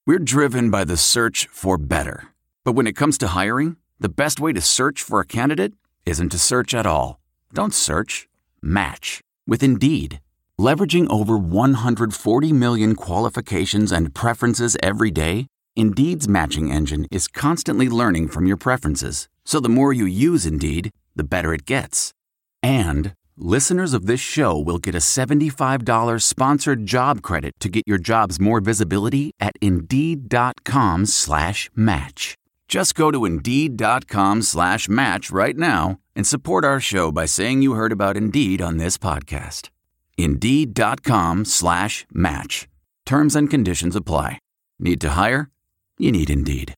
We're driven by the search for better. But when it comes to hiring, the best way to search for a candidate isn't to search at all. Don't search. Match with Indeed. Leveraging over 140 million qualifications and preferences every day, Indeed's matching engine is constantly learning from your preferences. So the more you use Indeed, the better it gets. And listeners of this show will get a $75 sponsored job credit to get your jobs more visibility at Indeed.com/match. Just go to Indeed.com/match right now and support our show by saying you heard about Indeed on this podcast. Indeed.com/match. Terms and conditions apply. Need to hire? You need Indeed.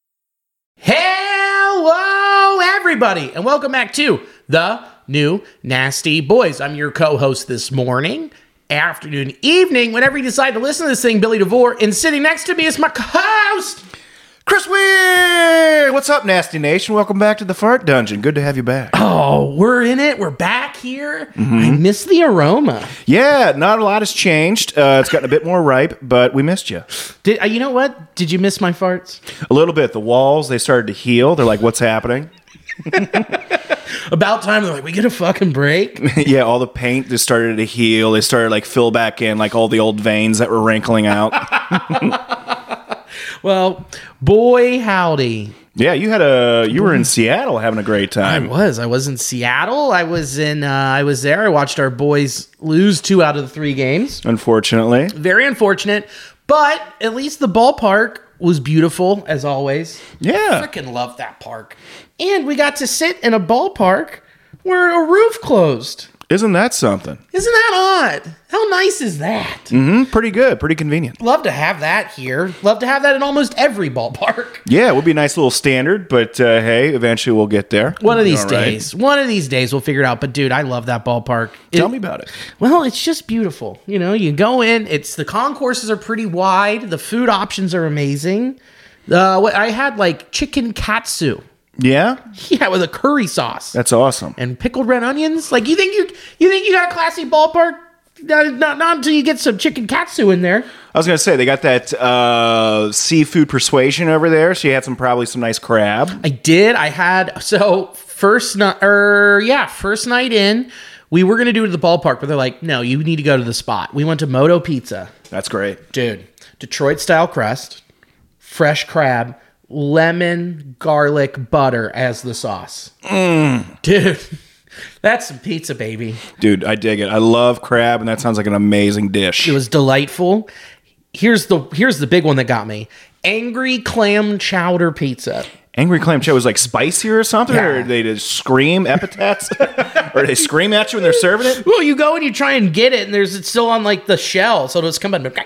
Hello, everybody, and welcome back to the New Nasty Boys. I'm your co-host this morning, afternoon, evening, whenever you decide to listen to this thing, Billy DeVore, and sitting next to me is my co-host, Chris Weir! What's up, Nasty Nation? Welcome back to the Fart Dungeon. Good to have you back. Oh, we're in it. We're back here. I miss the aroma. Yeah, not a lot has changed. It's gotten a bit more ripe, but we missed you. You know what? Did you miss my farts? A little bit. The walls, they started to heal. They're like, what's happening? About time. They're like, we get a fucking break. Yeah, all the paint just started to heal. They started like fill back in like all the old veins that were wrinkling out. Well, boy, howdy. Yeah, you were in Seattle having a great time. I was in Seattle. I was there. I watched our boys lose 2 out of the 3 games. Unfortunately. Very unfortunate, but at least the ballpark was beautiful as always. Yeah. Freaking love that park. And we got to sit in a ballpark where a roof closed. Isn't that something? Isn't that odd? How nice is that? Pretty good. Pretty convenient. Love to have that here. Love to have that in almost every ballpark. Yeah, it would be a nice little standard, but hey, eventually we'll get there. One of these days we'll figure it out. But dude, I love that ballpark. Tell me about it. Well, it's just beautiful. You know, you go in, the concourses are pretty wide. The food options are amazing. I had like chicken katsu. Yeah? Yeah, with a curry sauce. That's awesome. And pickled red onions. Like, you think you got a classy ballpark? Not until you get some chicken katsu in there. I was going to say, they got that seafood persuasion over there, so you had probably some nice crab. I did. First night in, we were going to do it at the ballpark, but they're like, no, you need to go to the spot. We went to Moto Pizza. That's great. Dude, Detroit-style crust, fresh crab, lemon, garlic, butter as the sauce. Dude, that's some pizza, baby. Dude, I dig it. I love crab, and that sounds like an amazing dish. It was delightful. Here's the big one that got me. Angry clam chowder pizza. Angry clam chowder was like spicy or something? Yeah. Or they just scream epithets? Or they scream at you when they're serving it? Well, you go and you try and get it, and it's still on like the shell, so it'll just come in.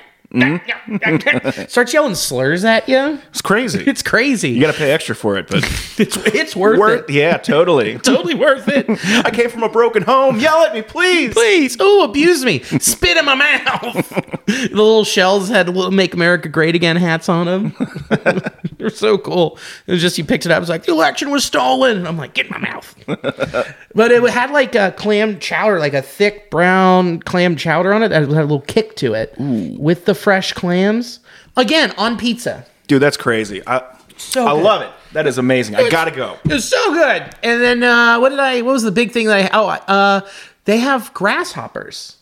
Starts yelling slurs at you. It's crazy. It's crazy. You got to pay extra for it, but it's worth it. Yeah, totally. Totally worth it. I came from a broken home. Yell at me, please. Please. Oh, abuse me. Spit in my mouth. The little shells had little Make America Great Again hats on them. They're so cool. It was just, you picked it up. It was like, the election was stolen. And I'm like, get in my mouth. But it had like a clam chowder, like a thick brown clam chowder on it. It had a little kick to it. Ooh. With the fresh clams. Again, on pizza. Dude, that's crazy. I love it. That is amazing. I gotta go. It was so good. And then what was the big thing that they have grasshoppers.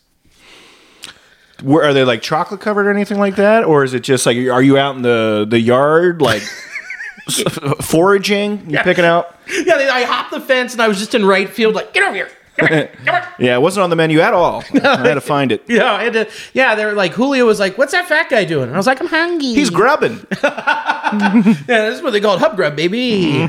Are they like chocolate covered or anything like that? Or is it just like, are you out in the yard like foraging? You picking out? Yeah, I hopped the fence and I was just in right field like, get over here. Come here. Yeah, it wasn't on the menu at all. I had to find it. Yeah, I had to. Yeah, they were like, Julio was like, "What's that fat guy doing?" And I was like, "I'm hungry." He's grubbing. Yeah, this is what they call it, hub grub, baby.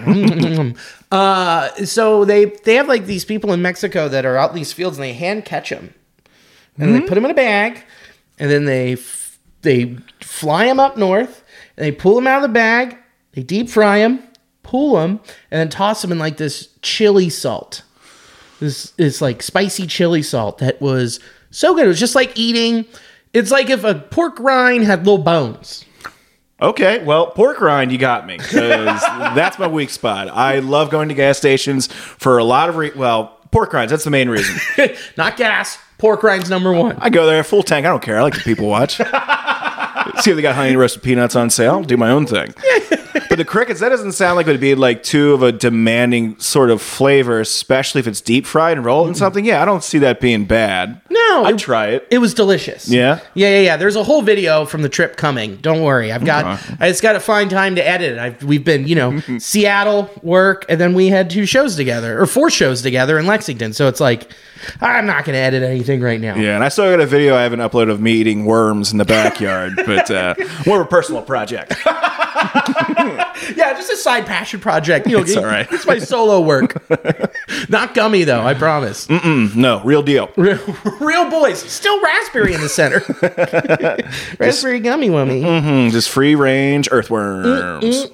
So they have like these people in Mexico that are out in these fields and they hand catch them, and they put them in a bag, and then they fly them up north, and they pull them out of the bag, they deep fry them, pull them, and then toss them in like this chili salt. This like spicy chili salt that was so good. It was just like eating. It's like if a pork rind had little bones. Okay, well, pork rind, you got me, because that's my weak spot. I love going to gas stations for a lot of pork rinds. That's the main reason. Not gas. Pork rinds number one. I go there full tank. I don't care. I like the people watch. See if they got honey roasted peanuts on sale. Do my own thing. But the crickets, that doesn't sound like it would be like too of a demanding sort of flavor, especially if it's deep fried and rolled in something. Yeah, I don't see that being bad. No, I'd try it. It was delicious. Yeah? Yeah. There's a whole video from the trip coming. Don't worry. I just got to find time to edit it. We've been, Seattle, work, and then we had 4 shows together in Lexington. So it's like, I'm not going to edit anything right now. Yeah, and I still got a video I haven't uploaded of me eating worms in the backyard, but more of a personal project. Yeah, just a side passion project. It's all right. It's my solo work. Not gummy, though, I promise. No, real deal. Real boys. Still raspberry in the center. Raspberry gummy wummy. Just free range earthworms.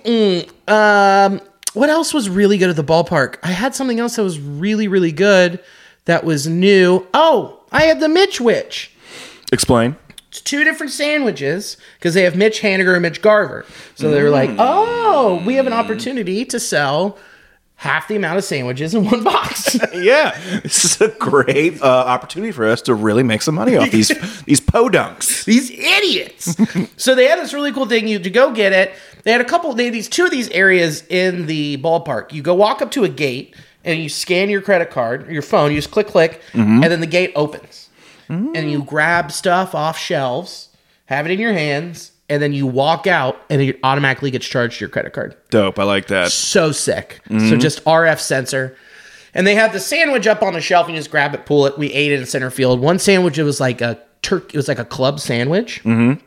What else was really good at the ballpark? I had something else that was really, really good that was new. Oh, I had the Mitch Witch. Explain. It's 2 different sandwiches because they have Mitch Haniger and Mitch Garver. So they were like, oh, we have an opportunity to sell half the amount of sandwiches in one box. Yeah, this is a great opportunity for us to really make some money off these podunks. These idiots. So they had this really cool thing. You to go get it. They had these 2 of these areas in the ballpark. You go walk up to a gate and you scan your credit card or your phone. You just click, and then the gate opens. And you grab stuff off shelves, have it in your hands, and then you walk out, and it automatically gets charged to your credit card. Dope, I like that. So sick. So just RF sensor. And they had the sandwich up on the shelf, and you just grab it, pull it. We ate it in center field. One sandwich, it was like a club sandwich. It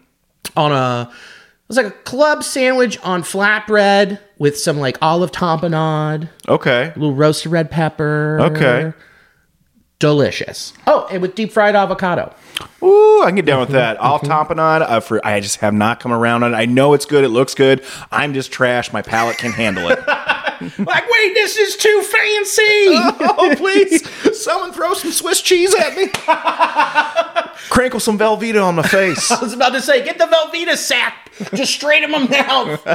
was like a club sandwich on flatbread with some like olive tapenade. Okay. A little roasted red pepper. Okay. Delicious. Oh, and with deep fried avocado. Ooh, I can get down with that. I'll tapenade. I just have not come around on it. I know it's good. It looks good. I'm just trash. My palate can handle it. Like, wait, this is too fancy. Oh, please. Someone throw some Swiss cheese at me. Crinkle some Velveeta on my face. I was about to say, get the Velveeta sap just straight in my mouth.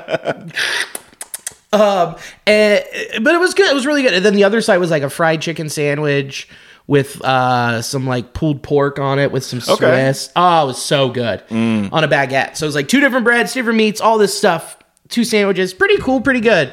But it was good. It was really good. And then the other side was like a fried chicken sandwich with some like pulled pork on it with some Swiss. Okay. Oh, it was so good on a baguette. So it was like 2 different breads, different meats, all this stuff, 2 sandwiches. Pretty cool, pretty good.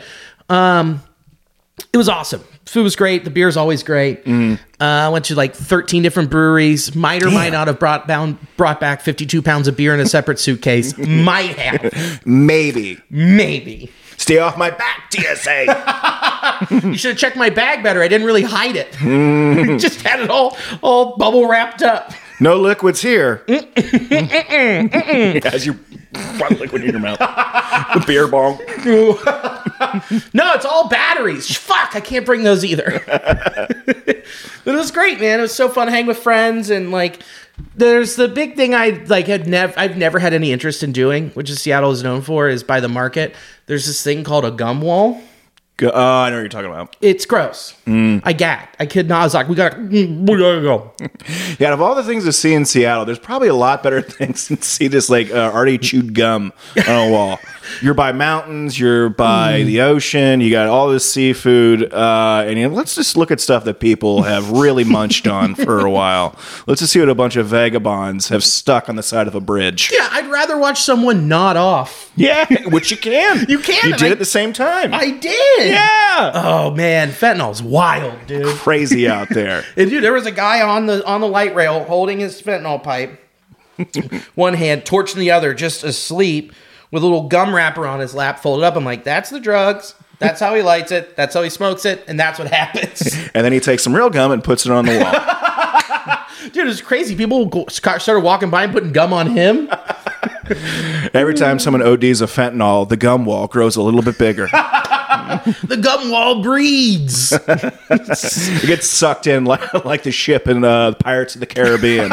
It was awesome. Food was great. The beer's always great. I went to like 13 different breweries. Might or might not have brought back 52 pounds of beer in a separate suitcase. Might have. Maybe. Stay off my back, TSA. You should have checked my bag better. I didn't really hide it. Just had it all bubble wrapped up. No liquids here. As you put liquid in your mouth. The beer bong. No, it's all batteries. Fuck, I can't bring those either. But it was great, man. It was so fun to hang with friends, and like, there's the big thing I've never had any interest in doing, which is Seattle is known for, is by the market. There's this thing called a gum wall. I know what you're talking about. It's gross. I gagged. I could not. I was like, we gotta go. Yeah, out of all the things to see in Seattle, there's probably a lot better things than see this like already chewed gum on a wall. You're by mountains. You're by the ocean. You got all this seafood. And let's just look at stuff that people have really munched on for a while. Let's just see what a bunch of vagabonds have stuck on the side of a bridge. Yeah, I'd rather watch someone nod off. Yeah, which you can. You can. You did at the same time. I did. Yeah. Oh man, fentanyl's wild, dude. Crazy out there. And dude, there was a guy on the light rail holding his fentanyl pipe, one hand, torch in the other, just asleep, with a little gum wrapper on his lap, folded up. I'm like, that's the drugs. That's how he lights it. That's how he smokes it, and that's what happens. And then he takes some real gum and puts it on the wall. Dude, it's crazy. People started walking by and putting gum on him. Every time someone ODs a fentanyl, the gum wall grows a little bit bigger. The gum wall breeds. It gets sucked in like the ship in Pirates of the Caribbean.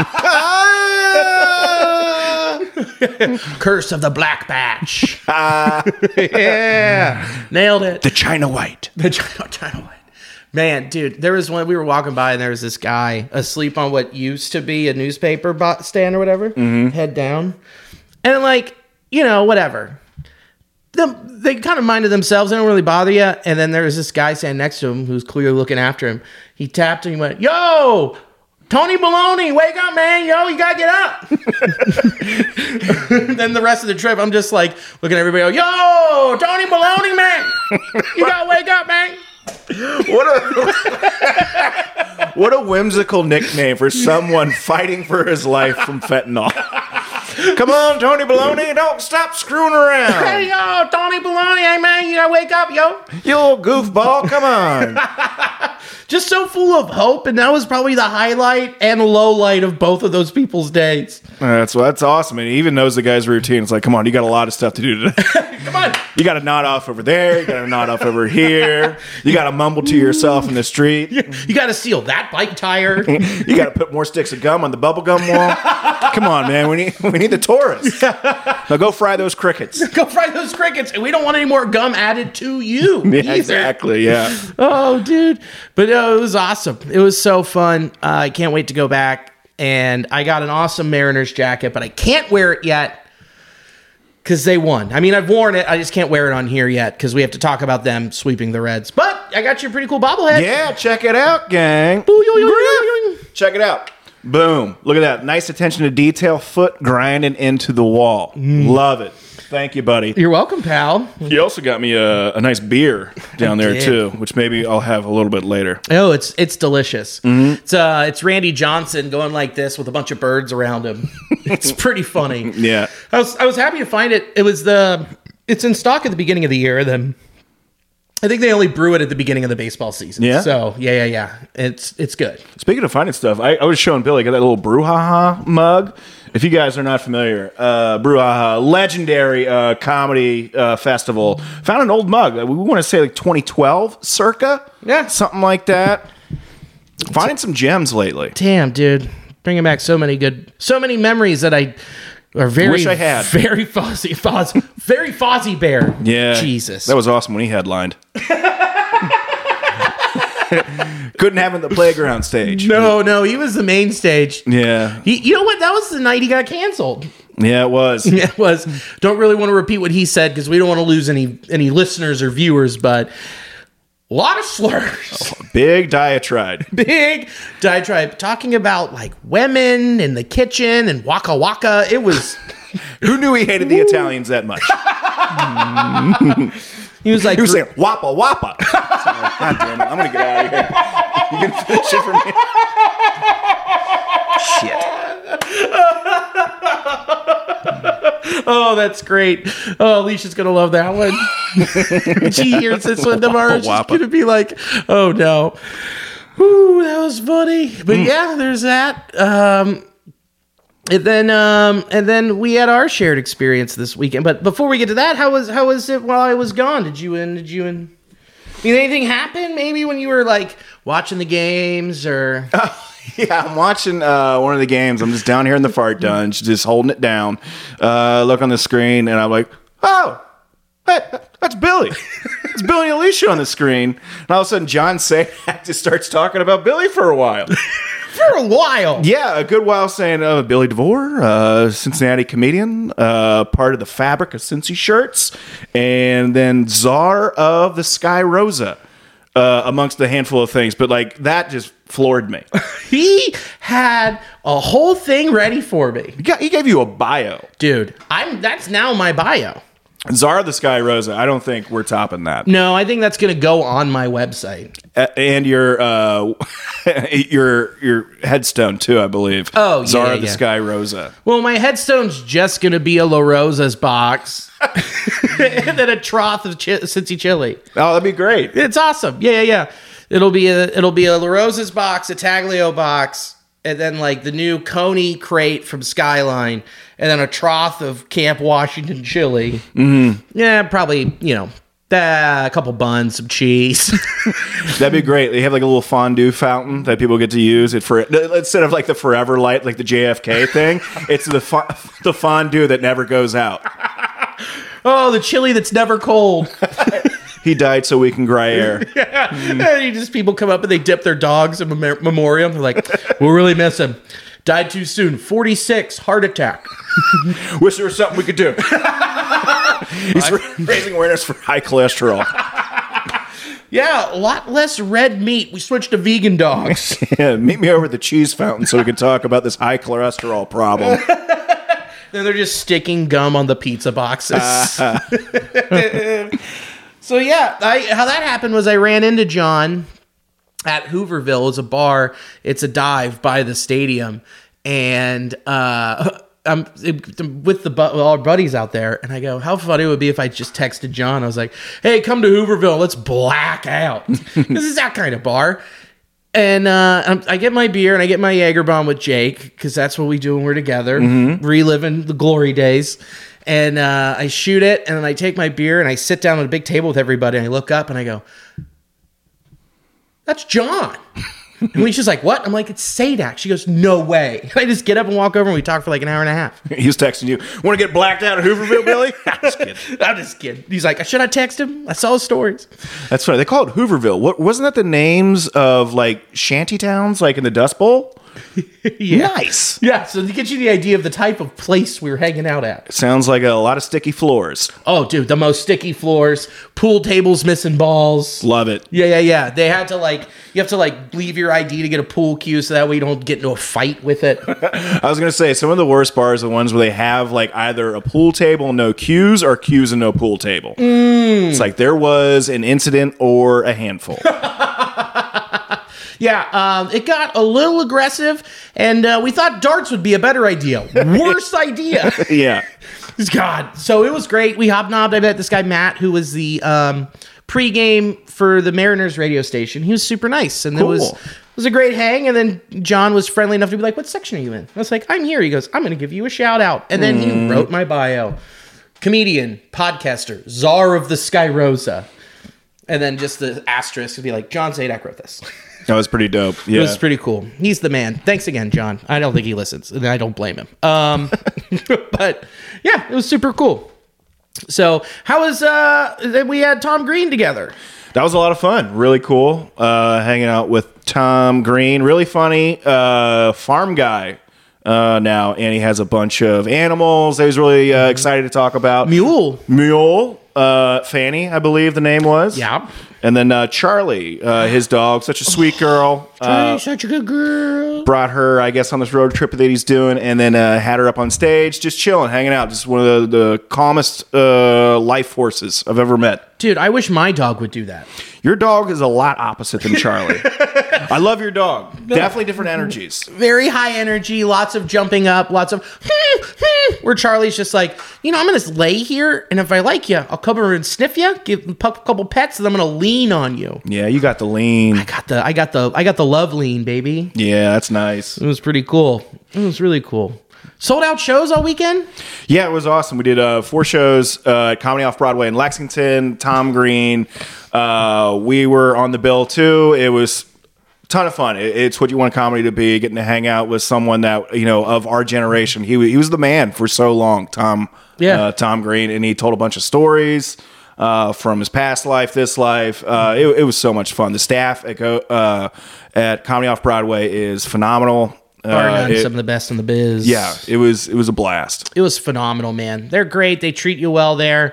Curse of the Black Batch. Yeah. Nailed it. The China White. The China White. Man, dude, there was one, we were walking by and there was this guy asleep on what used to be a newspaper stand or whatever, head down. And like, whatever. They kind of minded themselves. They don't really bother you. And then there was this guy standing next to him who's clearly looking after him. He tapped and he went, yo, Tony Baloney, wake up, man. Yo, you gotta get up. Then the rest of the trip, I'm just like looking at everybody, yo, Tony Baloney, man. You gotta wake up, man. What a whimsical nickname for someone fighting for his life from fentanyl. Come on, Tony Baloney, don't stop screwing around. Hey, yo, Tony Baloney, hey, man, you gotta wake up, yo. You little goofball, come on. Just so full of hope, and that was probably the highlight and low light of both of those people's days. That's awesome. And he even knows the guy's routine. It's like, come on, you got a lot of stuff to do today. Come on. You got to nod off over there. You got to nod off over here. You got to mumble to yourself in the street. You got to seal that bike tire. You got to put more sticks of gum on the bubble gum wall. Come on, man. We need the tourists. Now go fry those crickets. Go fry those crickets, and we don't want any more gum added to you. Yeah, either. exactly. Yeah. Oh, dude. But it was awesome. It was so fun. I can't wait to go back. And I got an awesome Mariners jacket, but I can't wear it yet because they won. I mean, I've worn it. I just can't wear it on here yet because we have to talk about them sweeping the Reds. But I got you a pretty cool bobblehead. Yeah, check it out, gang. Check it out. Boom. Look at that. Nice attention to detail. Foot grinding into the wall. Love it. Thank you, buddy. You're welcome, pal. He also got me a nice beer down there, too, which maybe I'll have a little bit later. Oh, it's delicious. It's Randy Johnson going like this with a bunch of birds around him. It's pretty funny. Yeah. I was happy to find it. It's in stock at the beginning of the year. Then I think they only brew it at the beginning of the baseball season. Yeah. So yeah. It's good. Speaking of finding stuff, I was showing Billy, got that little Brouhaha mug. If you guys are not familiar, Brouhaha, legendary comedy festival, found an old mug. We want to say like 2012 circa. Yeah. Something like that. Finding some gems lately. Damn, dude. Bringing back so many memories that I wish I had. Very Fozzie Bear. Yeah. Jesus. That was awesome when he headlined. Couldn't have him at the playground stage. No, he was the main stage. Yeah. You know what? That was the night he got canceled. Yeah, it was. Yeah, it was. Don't really want to repeat what he said because we don't want to lose any listeners or viewers, but a lot of slurs. Big diatribe. Big diatribe. Talking about like women in the kitchen and waka waka. It was... Who knew he hated the Italians that much? He was like... He was saying, wappa, wappa. God damn it, I'm going to get out of here. You going to finish it for me? Shit. Oh, that's great. Oh, Alicia's going to love that one. When she hears this one tomorrow, she's going to be like, oh, no. Whew, that was funny. But yeah, there's that. And then we had our shared experience this weekend. But before we get to that, how was it while I was gone? Did you anything happen? Maybe when you were like watching the games or? Yeah, I'm watching one of the games. I'm just down here in the fart dunge, just holding it down. Look on the screen, and I'm like, oh, hey, that's Billy. It's Billy and Alicia on the screen. And all of a sudden, John Sadak just starts talking about Billy for a while. For a while. Yeah, a good while saying Billy DeVore, Cincinnati comedian, part of the fabric of Cincy shirts, and then czar of the Sky Rosa, amongst a handful of things. But like that just floored me. He had a whole thing ready for me. He gave you a bio. Dude, that's now my bio. Czar of the Sky Rosa. I don't think we're topping that. No, I think that's going to go on my website. And your your headstone too, I believe. Oh, yeah, Czar of the Sky Rosa. Well, my headstone's just going to be a La Rosa's box, and then a trough of Cincy chili. Oh, that'd be great. It's awesome. Yeah. It'll be a La Rosa's box, a Taglio box, and then like the new Coney crate from Skyline, and then a trough of Camp Washington chili. Mm-hmm. Yeah, probably, a couple buns, some cheese. That'd be great. They have like a little fondue fountain that people get to use it for. Instead of like the Forever Light, like the JFK thing, it's the fondue that never goes out. Oh, the chili that's never cold. He died so we can Gruyere. Yeah. And people come up and they dip their dogs in memoriam. They're like, we'll really miss him. Died too soon. 46, heart attack. Wish there was something we could do. He's raising awareness for high cholesterol. Yeah, a lot less red meat. We switched to vegan dogs. Yeah, meet me over at the cheese fountain so we can talk about this high cholesterol problem. Then they're just sticking gum on the pizza boxes. So yeah, how that happened was I ran into John at Hooverville. It's a bar. It's a dive by the stadium, and I'm with all our buddies out there, and I go, how funny it would be if I just texted John. I was like, hey, come to Hooverville. Let's black out. This is that kind of bar. And I get my beer and I get my Jaeger bomb with Jake, because that's what we do when we're together, reliving the glory days. And I shoot it, and then I take my beer and I sit down at a big table with everybody, and I look up and I go, that's John. And she's like, what? I'm like, it's Sadak. She goes, no way. And I just get up and walk over, and we talk for like an hour and a half. He's texting you, want to get blacked out at Hooverville, Billy? I'm just kidding. He's like, should I text him? I saw his stories. That's funny. They call it Hooverville. Wasn't that the names of like shanty towns, like in the Dust Bowl? Yeah. Nice. Yeah, so to get you the idea of the type of place we were hanging out at. Sounds like a lot of sticky floors. Oh, dude, the most sticky floors, pool tables missing balls. Love it. Yeah. They had to you have to leave your ID to get a pool cue, so that way you don't get into a fight with it. I was going to say, some of the worst bars are the ones where they have like either a pool table and no cues, or cues and no pool table. It's like there was an incident or a handful. Yeah, it got a little aggressive, and we thought darts would be a better idea. Worst idea. Yeah. God. So it was great. We hobnobbed. I met this guy, Matt, who was the pregame for the Mariners radio station. He was super nice, and Cool. it was a great hang. And then John was friendly enough to be like, what section are you in? I was like, I'm here. He goes, I'm going to give you a shout out. And then he wrote my bio. Comedian, podcaster, czar of the Sky Rosa. And then just the asterisk would be like, John Sadak wrote this. That was pretty dope. Yeah. It was pretty cool. He's the man. Thanks again, John. I don't think he listens, and I don't blame him. But yeah, it was super cool. So how was we had Tom Green together? That was a lot of fun. Really cool. Hanging out with Tom Green. Really funny. Farm guy now, and he has a bunch of animals that he's really excited to talk about. Mule. Fanny, I believe the name was. Yeah. And then Charlie, his dog, such a sweet girl. Such a good girl. Brought her, I guess, on this road trip that he's doing, and then had her up on stage, just chilling, hanging out. Just one of the calmest life forces I've ever met. Dude, I wish my dog would do that. Your dog is a lot opposite than Charlie. I love your dog. Definitely different energies. Very high energy, lots of jumping up, lots of where Charlie's just like, I'm going to lay here, and if I like you, I'll come over and sniff you, give a couple pets, and I'm going to lean on you. Yeah, you got the lean. I got the love lean, baby. Yeah, that's nice. It was pretty cool. It was really cool. Sold out shows all weekend? Yeah, it was awesome. We did 4 shows at Comedy Off Broadway in Lexington. Tom Green. We were on the bill too. It was a ton of fun. It's what you want comedy to be. Getting to hang out with someone that of our generation. He was the man for so long. Tom Green, and he told a bunch of stories from his past life, this life. It was so much fun. The staff at Comedy Off Broadway is phenomenal. Some of the best in the biz. Yeah, it was a blast. It was phenomenal, man. They're great. They treat you well there.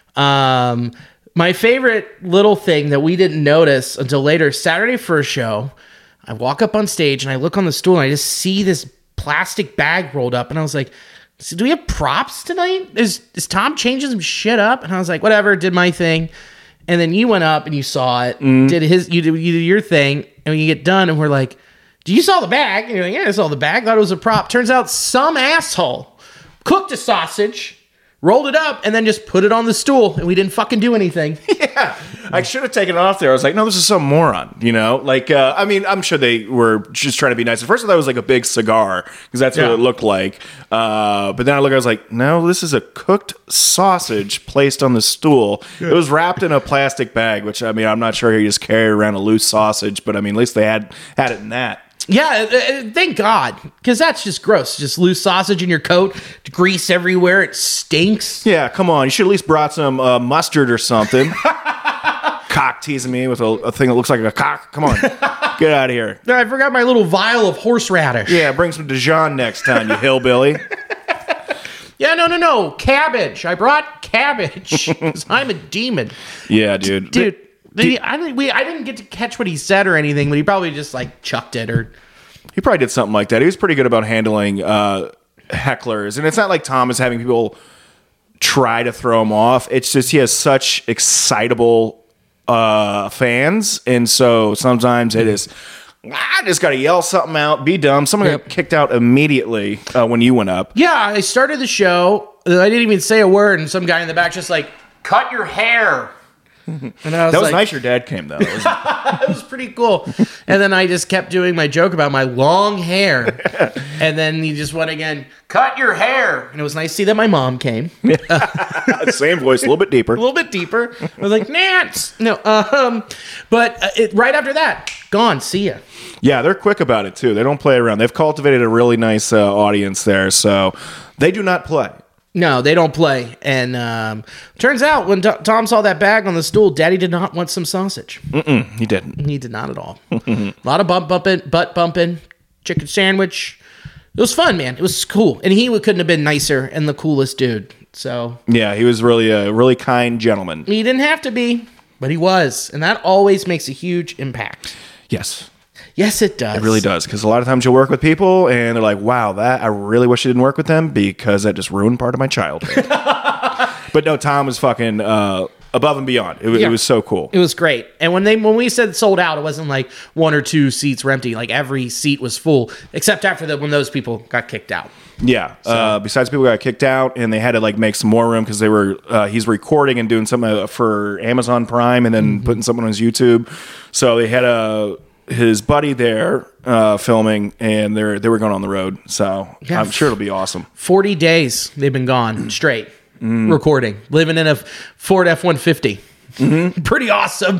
My favorite little thing that we didn't notice until later, Saturday first show, I walk up on stage and I look on the stool and I just see this plastic bag rolled up, and I was like, so do we have props tonight? Is Tom changing some shit up? And I was like, whatever, did my thing. And then you went up and you saw it, you did your thing, and when you get done and we're like, you saw the bag? And you're like, yeah, I saw the bag. Thought it was a prop. Turns out some asshole cooked a sausage, rolled it up, and then just put it on the stool, and we didn't fucking do anything. Yeah. I should have taken it off there. I was like, no, this is some moron, I'm sure they were just trying to be nice. At first I thought it was like a big cigar, because that's what it looked like. But then I was like, no, this is a cooked sausage placed on the stool. It was wrapped in a plastic bag, which, I'm not sure he just carried around a loose sausage, but at least they had it in that. Yeah, thank God, because that's just gross. Just loose sausage in your coat, grease everywhere. It stinks. Yeah, come on. You should at least brought some mustard or something. Cock teasing me with a thing that looks like a cock. Come on. Get out of here. I forgot my little vial of horseradish. Yeah, bring some Dijon next time, you hillbilly. Yeah, no. Cabbage. I brought cabbage. 'Cause I'm a demon. Yeah, dude. Dude, I didn't get to catch what he said or anything, but he probably just like chucked it or. He probably did something like that. He was pretty good about handling hecklers, and it's not like Tom is having people try to throw him off. It's just he has such excitable fans, and so sometimes it is. I just got to yell something out, be dumb. Someone got kicked out immediately when you went up. Yeah, I started the show. I didn't even say a word, and some guy in the back just like, cut your hair. And I was That was like, nice your dad came, though. It was pretty cool. And then I just kept doing my joke about my long hair. And then he just went again, cut your hair. And it was nice to see that my mom came. Same voice, a little bit deeper. A little bit deeper. I was like, Nance. No, but right after that, gone. See ya. Yeah, they're quick about it, too. They don't play around. They've cultivated a really nice audience there, so they do not play. No, they don't play. And turns out when Tom saw that bag on the stool, Daddy did not want some sausage. He didn't. He did not at all. A lot of butt bumping, chicken sandwich. It was fun, man. It was cool. And he couldn't have been nicer and the coolest dude. So Yeah, he was really a really kind gentleman. he didn't have to be, but he was. And that always makes a huge impact. Yes. Yes, it does. It really does, because a lot of times you'll work with people and they're like, wow, that I really wish I didn't work with them because that just ruined part of my childhood. But no, Tom was fucking above and beyond. It was so cool. It was great. And when we said sold out, it wasn't like one or two seats were empty. Like every seat was full, except after when those people got kicked out. Yeah. Besides people got kicked out and they had to like make some more room because they were he's recording and doing something for Amazon Prime and then putting something on his YouTube. So they had his buddy there filming, and they were going on the road. So Yeah. I'm sure it'll be awesome. 40 days they've been gone straight, recording, living in a Ford F-150. Pretty awesome.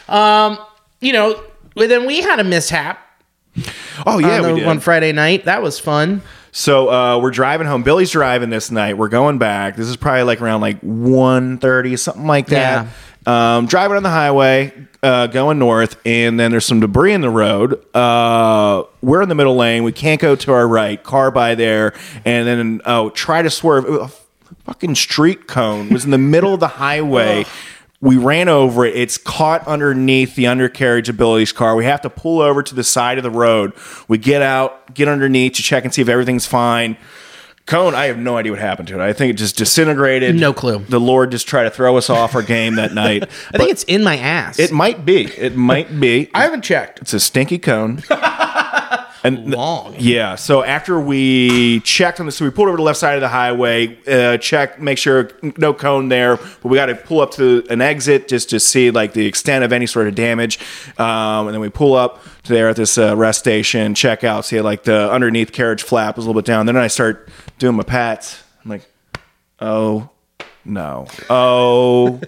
Then we had a mishap. Oh yeah, we did. One Friday night. That was fun. So we're driving home. Billy's driving this night. We're going back. This is probably like around like 1:30, something like that. Driving on the highway, going north, and then there's some debris in the road. We're in the middle lane. We can't go to our right. Car by there, and then try to swerve. A fucking street cone was in the middle of the highway. We ran over it. It's caught underneath the undercarriage of Billy's car. We have to pull over to the side of the road. We get out, get underneath to check and see if everything's fine. Cone, I have no idea what happened to it. I think it just disintegrated. No clue. The Lord just tried to throw us off our game that night. I think it's in my ass. It might be. It might be. I haven't checked. It's a stinky cone. And Long. Yeah. So after we checked on this, so we pulled over to the left side of the highway, checked, make sure no cone there. But we got to pull up to an exit just to see like the extent of any sort of damage. And then we pull up to there at this rest station, check out, see like the underneath carriage flap was a little bit down. Then I start doing my pats. I'm like, oh no. Oh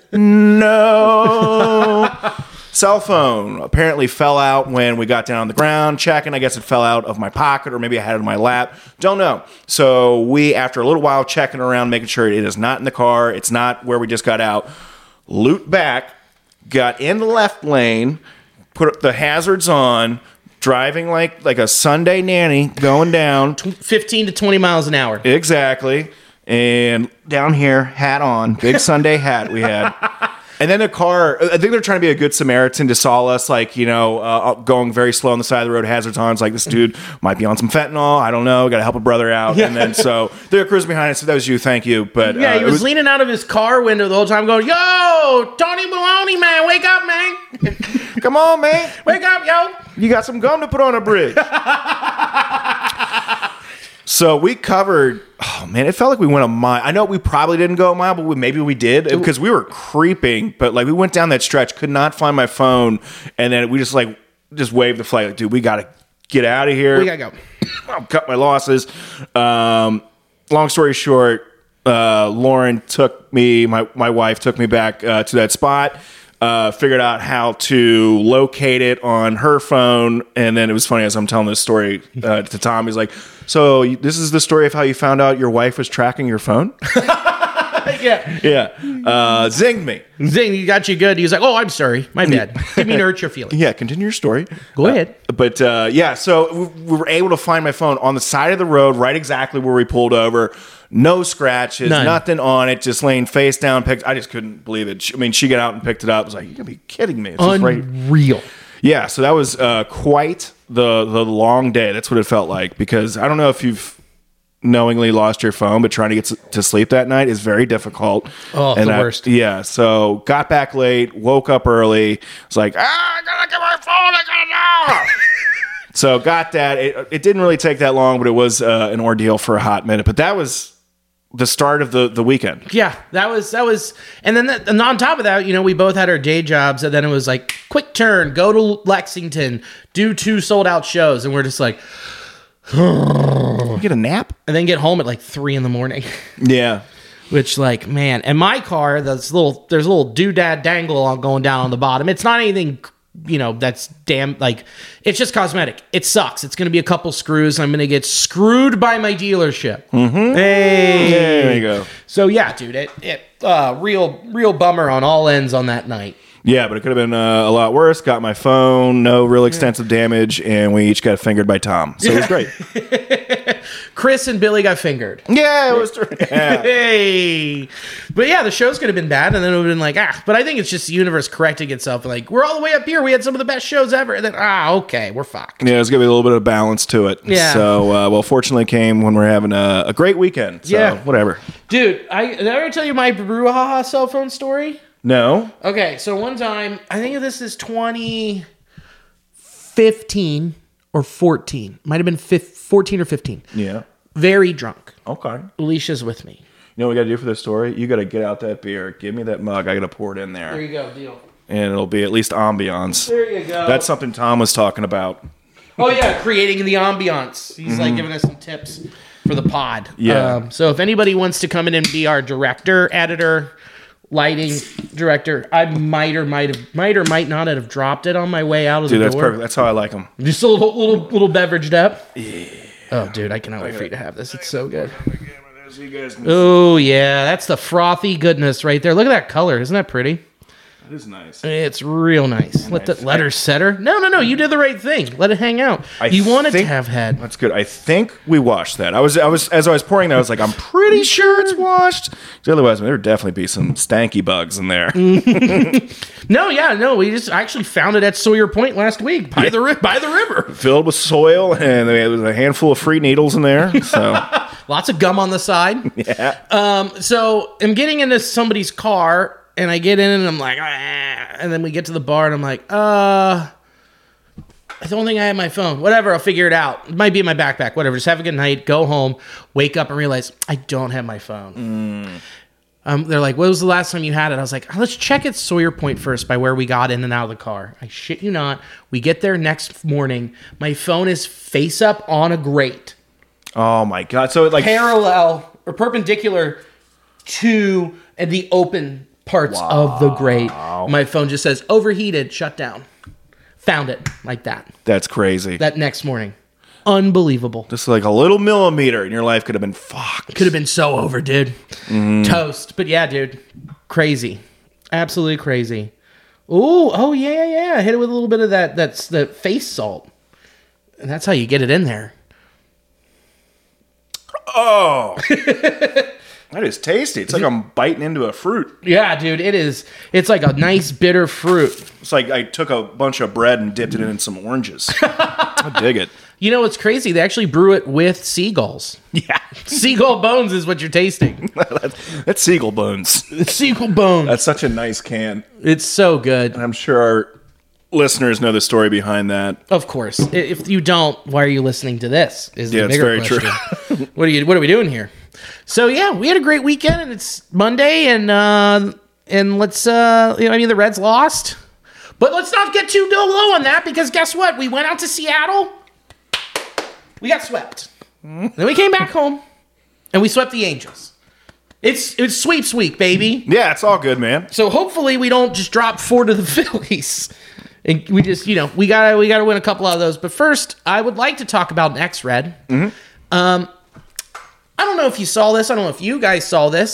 no. Cell phone apparently fell out when we got down on the ground. Checking, I guess it fell out of my pocket or maybe I had it in my lap. Don't know. So we, after a little while checking around, making sure it is not in the car, it's not where we just got out, looped back, got in the left lane, put the hazards on, driving like a Sunday nanny, going down. 15 to 20 miles an hour. Exactly. And down here, hat on, big Sunday hat we had. And then the car, I think they're trying to be a good Samaritan to saw us, like, going very slow on the side of the road, hazards on. It's like, this dude might be on some fentanyl. I don't know. Got to help a brother out. Yeah. And then so they're cruising behind us. That was you. Thank you. But yeah, he was leaning out of his car window the whole time going, yo, Tony Maloney, man, wake up, man. Come on, man. Wake up, yo. You got some gum to put on a bridge. So we covered, oh man, it felt like we went a mile. I know we probably didn't go a mile, but maybe we did because we were creeping. But like we went down that stretch, could not find my phone. And then we just waved the flag. Like, dude, we got to get out of here. We got to go. I'll cut my losses. Long story short, Lauren took me, my wife took me back to that spot. Figured out how to locate it on her phone. And then it was funny as I'm telling this story to Tom. He's like, so this is the story of how you found out your wife was tracking your phone? Yeah. Zinged me. Zing, he got you good. He was like, oh, I'm sorry. My bad. Didn't mean to hurt your feelings. Yeah, continue your story. Go ahead. But yeah, so we were able to find my phone on the side of the road, right exactly where we pulled over. No scratches, None. nothing on it, just laying face down. I just couldn't believe it. She got out and picked it up. I was like, you gotta be kidding me. It's just right. Unreal. Yeah, so that was quite the long day. That's what it felt like, because I don't know if you've knowingly lost your phone, but trying to get to sleep that night is very difficult. Oh, and the worst. Yeah, so got back late, woke up early. Was like, I gotta get my phone. I gotta know. So got that. It didn't really take that long, but it was an ordeal for a hot minute. But that was the start of the weekend. Yeah, that was, and then and on top of that, we both had our day jobs, and then it was like, quick turn, go to Lexington, do 2 sold out shows, and we're just like, Get a nap, and then get home at like 3 a.m. Yeah. Which, like, man, and my car, there's a little doodad dangle going down on the bottom. It's not anything, that's damn, like, it's just cosmetic. It sucks. It's going to be a couple screws. I'm going to get screwed by my dealership. Mm-hmm. Hey, there you go. So yeah, dude, it real bummer on all ends on that night. Yeah, but it could have been a lot worse. Got my phone, no real extensive damage, and we each got fingered by Tom. So it was great. Chris and Billy got fingered. Yeah, it was true. Yeah. Hey. But yeah, the show's could have been bad, and then it would have been like, but I think it's just the universe correcting itself. Like, we're all the way up here. We had some of the best shows ever. And then, okay, we're fucked. Yeah, there's going to be a little bit of balance to it. Yeah. So, fortunately came when we're having a great weekend. So, Yeah. whatever. Dude, did I ever tell you my brouhaha cell phone story? No. Okay, so one time, I think this is 2015 or 14. Might have been 14 or 15. Yeah. Very drunk. Okay. Alicia's with me. You know what we got to do for this story? You got to get out that beer. Give me that mug. I got to pour it in there. There you go, deal. And it'll be at least ambiance. There you go. That's something Tom was talking about. Oh, yeah, creating the ambiance. He's like giving us some tips for the pod. Yeah. So if anybody wants to come in and be our director, editor, lighting director, I might or might not have dropped it on my way out of the door. Dude, that's perfect. That's how I like them. Just a little beveraged up. Yeah. Oh, dude, I cannot wait for you to have this. It's so good. Oh, yeah, that's the frothy goodness right there. Look at that color. Isn't that pretty? That is nice. It's real nice. Let her set her. No. You did the right thing. Let it hang out. You want it to have head. That's good. I think we washed that. I was as I was pouring that, I was like, I'm pretty sure it's washed. Otherwise, there would definitely be some stanky bugs in there. No. We just actually found it at Sawyer Point last week by the river. Filled with soil, and there was a handful of free needles in there. So lots of gum on the side. Yeah. So I'm getting into somebody's car. And I get in and I'm like, and then we get to the bar and I'm like, I don't think I have my phone. Whatever, I'll figure it out. It might be in my backpack. Whatever. Just have a good night. Go home. Wake up and realize I don't have my phone. They're like, when was the last time you had it? I was like, let's check at Sawyer Point first by where we got in and out of the car. I shit you not. We get there next morning. My phone is face up on a grate. Oh my God. So like parallel or perpendicular to the open parts of the grate. My phone just says overheated, shut down. Found it like that. That's crazy. That next morning. Unbelievable. Just like a little millimeter in your life could have been fucked. Could have been so over, dude. Toast. But yeah, dude. Crazy. Absolutely crazy. Ooh, oh yeah. Hit it with a little bit of that's the face salt. And that's how you get it in there. Oh. That is tasty. It's like I'm biting into a fruit. Yeah, dude, it is. It's like a nice bitter fruit. It's like I took a bunch of bread and dipped it in some oranges. I dig it. You know what's crazy? They actually brew it with seagulls. Yeah. Seagull bones is what you're tasting. That's seagull bones. Seagull bones. That's such a nice can. It's so good. And I'm sure our listeners know the story behind that. Of course. If you don't, why are you listening to this? Is the it's bigger very question. true. What are we doing here? So yeah, we had a great weekend, and it's Monday, and let's the Reds lost, but let's not get too low on that, because guess what? We went out to Seattle, we got swept, then we came back home, and we swept the Angels. It's sweeps week, baby. Yeah, it's all good, man. So hopefully we don't just drop 4 to the Phillies. And we just, we gotta win a couple of those. But first, I would like to talk about an X-Red. I don't know if you saw this. I don't know if you guys saw this,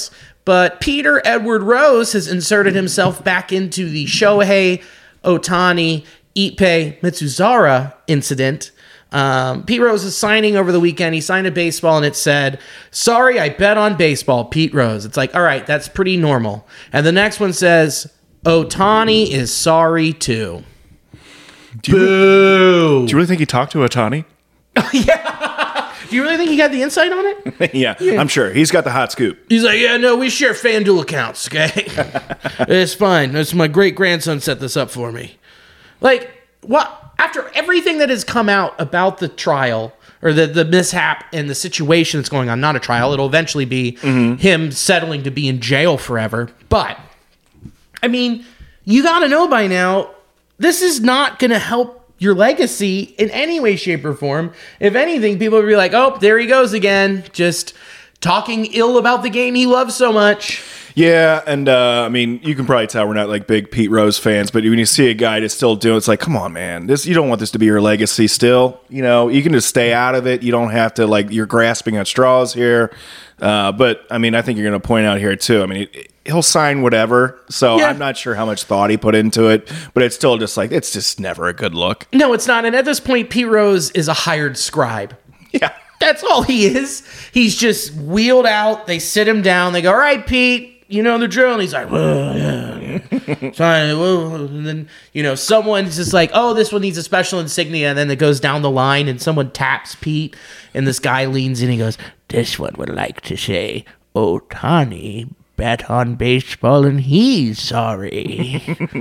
But Peter Edward Rose has inserted himself back into the Shohei Ohtani Ippei Mitsuzara incident. Pete Rose is signing over the weekend. He signed a baseball and it said, "Sorry, I bet on baseball, Pete Rose." It's like, all right, that's pretty normal. And the next one says, "Ohtani is sorry too." Do you really think he talked to Ohtani? Yeah. Do you really think he got the insight on it? yeah, I'm sure. He's got the hot scoop. He's like, yeah, no, we share FanDuel accounts, okay? It's fine. That's my great-grandson set this up for me. Like, what? After everything that has come out about the trial, or the mishap and the situation that's going on, not a trial, it'll eventually be him settling to be in jail forever. But, I mean, you got to know by now, this is not going to help your legacy in any way, shape, or form. If anything, people will be like, oh, there he goes again, just talking ill about the game he loves so much. Yeah, and I mean, you can probably tell we're not like big Pete Rose fans, but when you see a guy just still doing, it's like, come on, man, you don't want this to be your legacy still. You know, you can just stay out of it. You don't have to, like, you're grasping at straws here. But I mean, I think you're going to point out here too. I mean, he'll sign whatever. So yeah. I'm not sure how much thought he put into it, but it's still just like, it's just never a good look. No, it's not. And at this point, Pete Rose is a hired scribe. Yeah. That's all he is. He's just wheeled out. They sit him down. They go, all right, Pete, you know the drill. And he's like, well, yeah. Sorry, well. And then, you know, someone's just like, oh, this one needs a special insignia. And then it goes down the line and someone taps Pete. And this guy leans in and he goes, this one would like to say, Ohtani bet on baseball and he's sorry.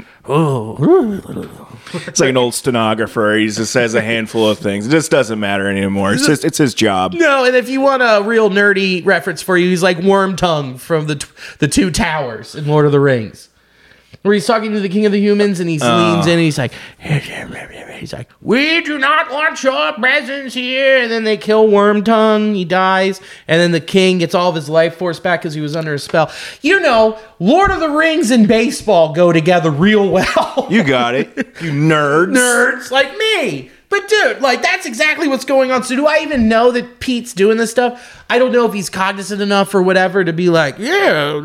Oh. It's like an old stenographer. He just says a handful of things. It just doesn't matter anymore. It's his job. No, and if you want a real nerdy reference for you, he's like Wormtongue from the Two Towers in Lord of the Rings. Where he's talking to the King of the Humans and he leans in and he's like, we do not want your presence here. And then they kill Wormtongue. He dies. And then the king gets all of his life force back because he was under a spell. You know, Lord of the Rings and baseball go together real well. You got it. You nerds. Nerds like me. But dude, like, that's exactly what's going on. So do I even know that Pete's doing this stuff? I don't know if he's cognizant enough or whatever to be like, yeah,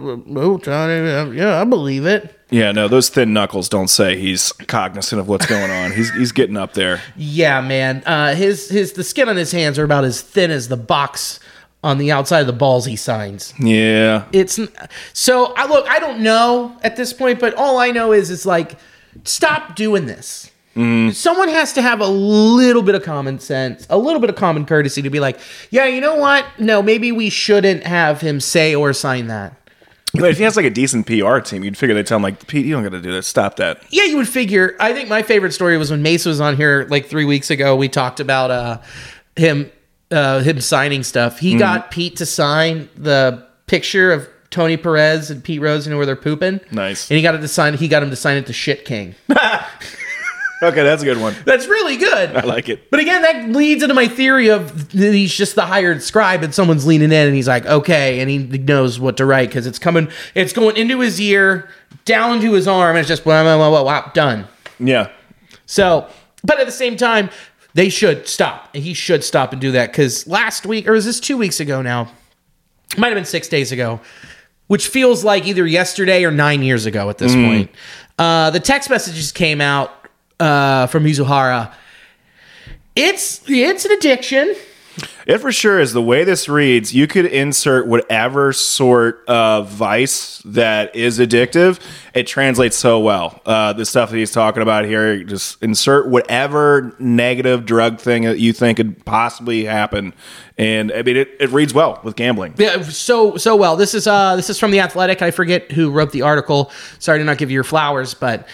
I believe it. Yeah, no, those thin knuckles don't say he's cognizant of what's going on. He's getting up there. Yeah, man. The skin on his hands are about as thin as the box on the outside of the balls he signs. Yeah. I don't know at this point, but all I know is it's like, stop doing this. Someone has to have a little bit of common sense, a little bit of common courtesy to be like, yeah, you know what? No, maybe we shouldn't have him say or sign that. But if he has like a decent PR team, you'd figure they'd tell him like, Pete, you don't got to do that. Stop that. Yeah, you would figure. I think my favorite story was when Mace was on here like 3 weeks ago. We talked about him signing stuff. He got Pete to sign the picture of Tony Perez and Pete Rose, you know, where they're pooping. Nice. And he got him to sign it to Shit King. Okay, that's a good one. That's really good. I like it. But again, that leads into my theory of he's just the hired scribe and someone's leaning in and he's like, okay, and he knows what to write because it's going into his ear, down to his arm, and it's just done. Yeah. So, but at the same time, they should stop. And he should stop and do that because last week, or is this 2 weeks ago now? Might have been 6 days ago, which feels like either yesterday or 9 years ago at this point. The text messages came out from Mizuhara. It's an addiction. It for sure is. The way this reads, you could insert whatever sort of vice that is addictive. It translates so well. The stuff that he's talking about here, just insert whatever negative drug thing that you think could possibly happen. And I mean, it reads well with gambling. Yeah, so well. This is from The Athletic. I forget who wrote the article. Sorry to not give you your flowers, but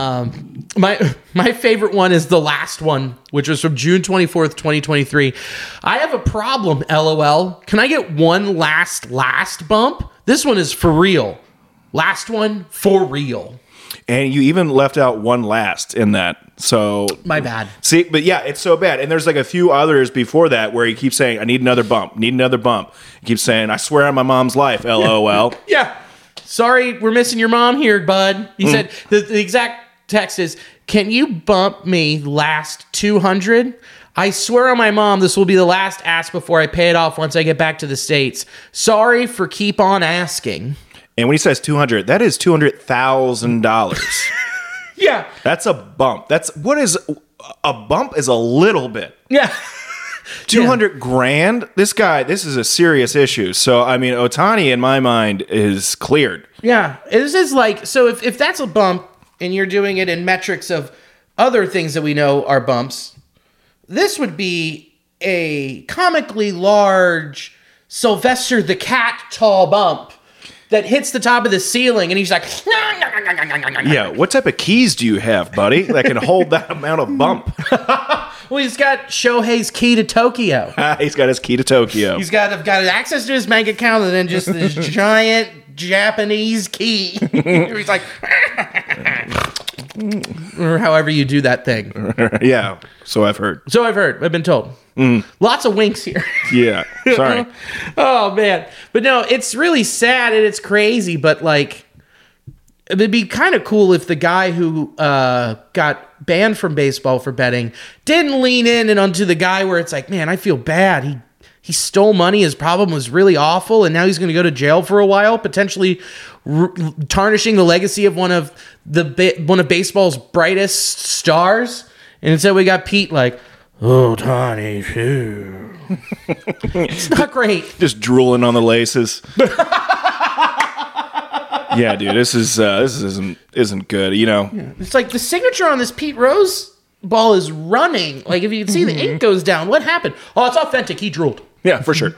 my favorite one is the last one, which was from June 24th, 2023. I have a problem, LOL. Can I get one last bump? This one is for real. Last one for real. And you even left out one last in that. So my bad. See, but yeah, it's so bad. And there's like a few others before that where he keeps saying, I need another bump. He keeps saying, I swear on my mom's life, LOL. Yeah. Sorry, we're missing your mom here, bud. He said the exact text is, can you bump me last 200? I swear on my mom, this will be the last ask before I pay it off once I get back to the States. Sorry for keep on asking. And when he says 200, that is $200,000. Yeah. That's a bump. A bump is a little bit. Yeah. 200 grand? This is a serious issue. So, I mean, Ohtani, in my mind, is cleared. Yeah. This is like, so if that's a bump and you're doing it in metrics of other things that we know are bumps, this would be a comically large Sylvester the Cat tall bump that hits the top of the ceiling, and he's like, yeah, what type of keys do you have, buddy, that can hold that amount of bump? Well, he's got Shohei's key to Tokyo. He's got his key to Tokyo. He's got access to his bank account and then just this giant Japanese key. He's like, or however you do that thing. Yeah, so I've heard. I've been told. Lots of winks here. Yeah, sorry. Oh, man. But no, it's really sad and it's crazy, but like, it'd be kind of cool if the guy who got banned from baseball for betting didn't lean in and onto the guy where it's like, man, I feel bad. He stole money. His problem was really awful, and now he's going to go to jail for a while, potentially tarnishing the legacy of one of baseball's brightest stars. And instead, we got Pete like, "Oh, Tony, phew." It's not great. Just drooling on the laces. Yeah, dude, this isn't good. You know, It's like the signature on this Pete Rose ball is running. Like if you can see the ink goes down, what happened? Oh, it's authentic. He drooled. Yeah, for sure.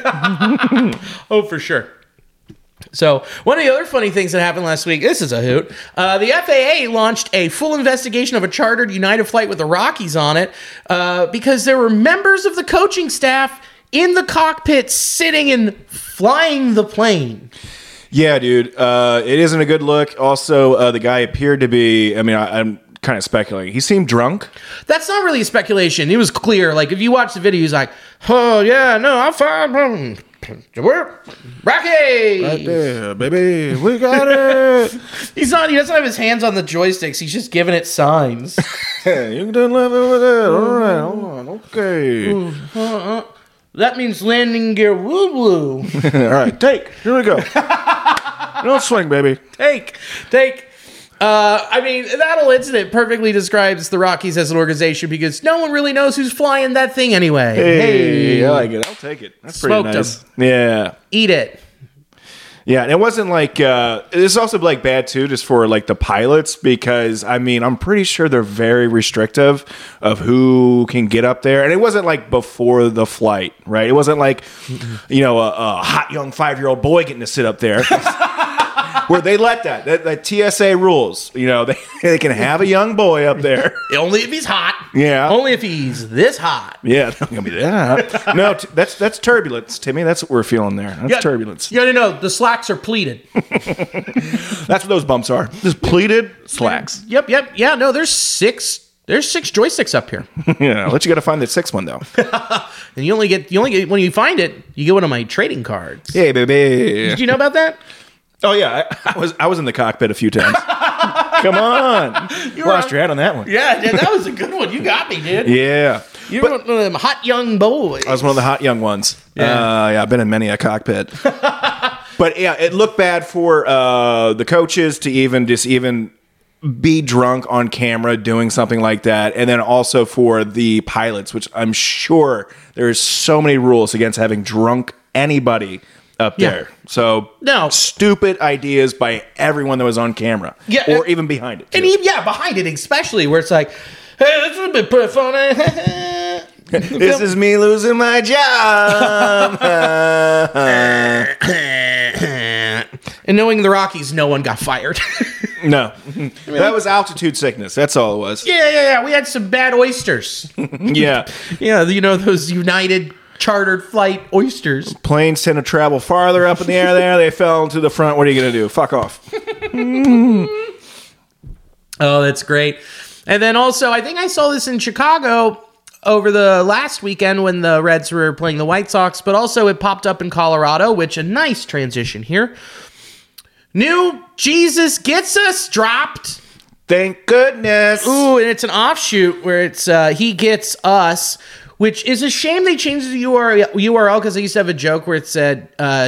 Oh, for sure. So one of the other funny things that happened last week, this is a hoot. The FAA launched a full investigation of a chartered United flight with the Rockies on it because there were members of the coaching staff in the cockpit sitting and flying the plane. Yeah, dude, it isn't a good look. Also, the guy appeared to be, I mean, I'm kind of speculating. He seemed drunk. That's not really speculation. It was clear. Like, if you watch the video, he's like, oh, yeah, no, I'm fine. We're Rocky! Right there, baby. We got it. He doesn't have his hands on the joysticks. He's just giving it signs. You can live over there. All right, hold on. Okay. That means landing gear woo-woo. All right, take. Here we go. Don't swing, baby. Take. I mean, that whole incident perfectly describes the Rockies as an organization because no one really knows who's flying that thing anyway. Hey, I like it. I'll take it. That's pretty Smoked nice. 'em. Yeah. Eat it. Yeah, and it wasn't like this is also like bad too, just for like the pilots, because I mean I'm pretty sure they're very restrictive of who can get up there, and it wasn't like before the flight, right? It wasn't like a hot young 5-year-old boy getting to sit up there. Where they let that TSA rules, they can have a young boy up there. Only if he's hot. Yeah. Only if he's this hot. Yeah, it's not gonna be that. No, that's turbulence, Timmy. That's what we're feeling there. That's turbulence. You gotta know the slacks are pleated. That's what those bumps are. Just pleated slacks. Yep. Yeah, no, there's six joysticks up here. Yeah, I'll let you gotta find the sixth one though. And you only get when you find it, you get one of my trading cards. Hey, baby. Did you know about that? Oh yeah, I was in the cockpit a few times. Come on, you lost your head on that one. Yeah, that was a good one. You got me, dude. Yeah, You're one of them hot young boys. I was one of the hot young ones. Yeah. I've been in many a cockpit. But yeah, it looked bad for the coaches to even be drunk on camera doing something like that, and then also for the pilots, which I'm sure there's so many rules against having drunk anybody up there. So No. stupid ideas by everyone that was on camera. Yeah, or even behind it. And too. behind it especially, where it's like, hey, this would be pretty funny. This is me losing my job. And knowing the Rockies, no one got fired. No. That was altitude sickness. That's all it was. Yeah. We had some bad oysters. Yeah. Yeah, those United chartered flight oysters. Planes tend to travel farther up in the air there. They fell into the front. What are you going to do? Fuck off. Oh, that's great. And then also, I think I saw this in Chicago over the last weekend when the Reds were playing the White Sox, but also it popped up in Colorado, which a nice transition here. New Jesus Gets Us dropped. Thank goodness. Ooh, and it's an offshoot where it's He Gets Us, which is a shame they changed the URL because I used to have a joke where it said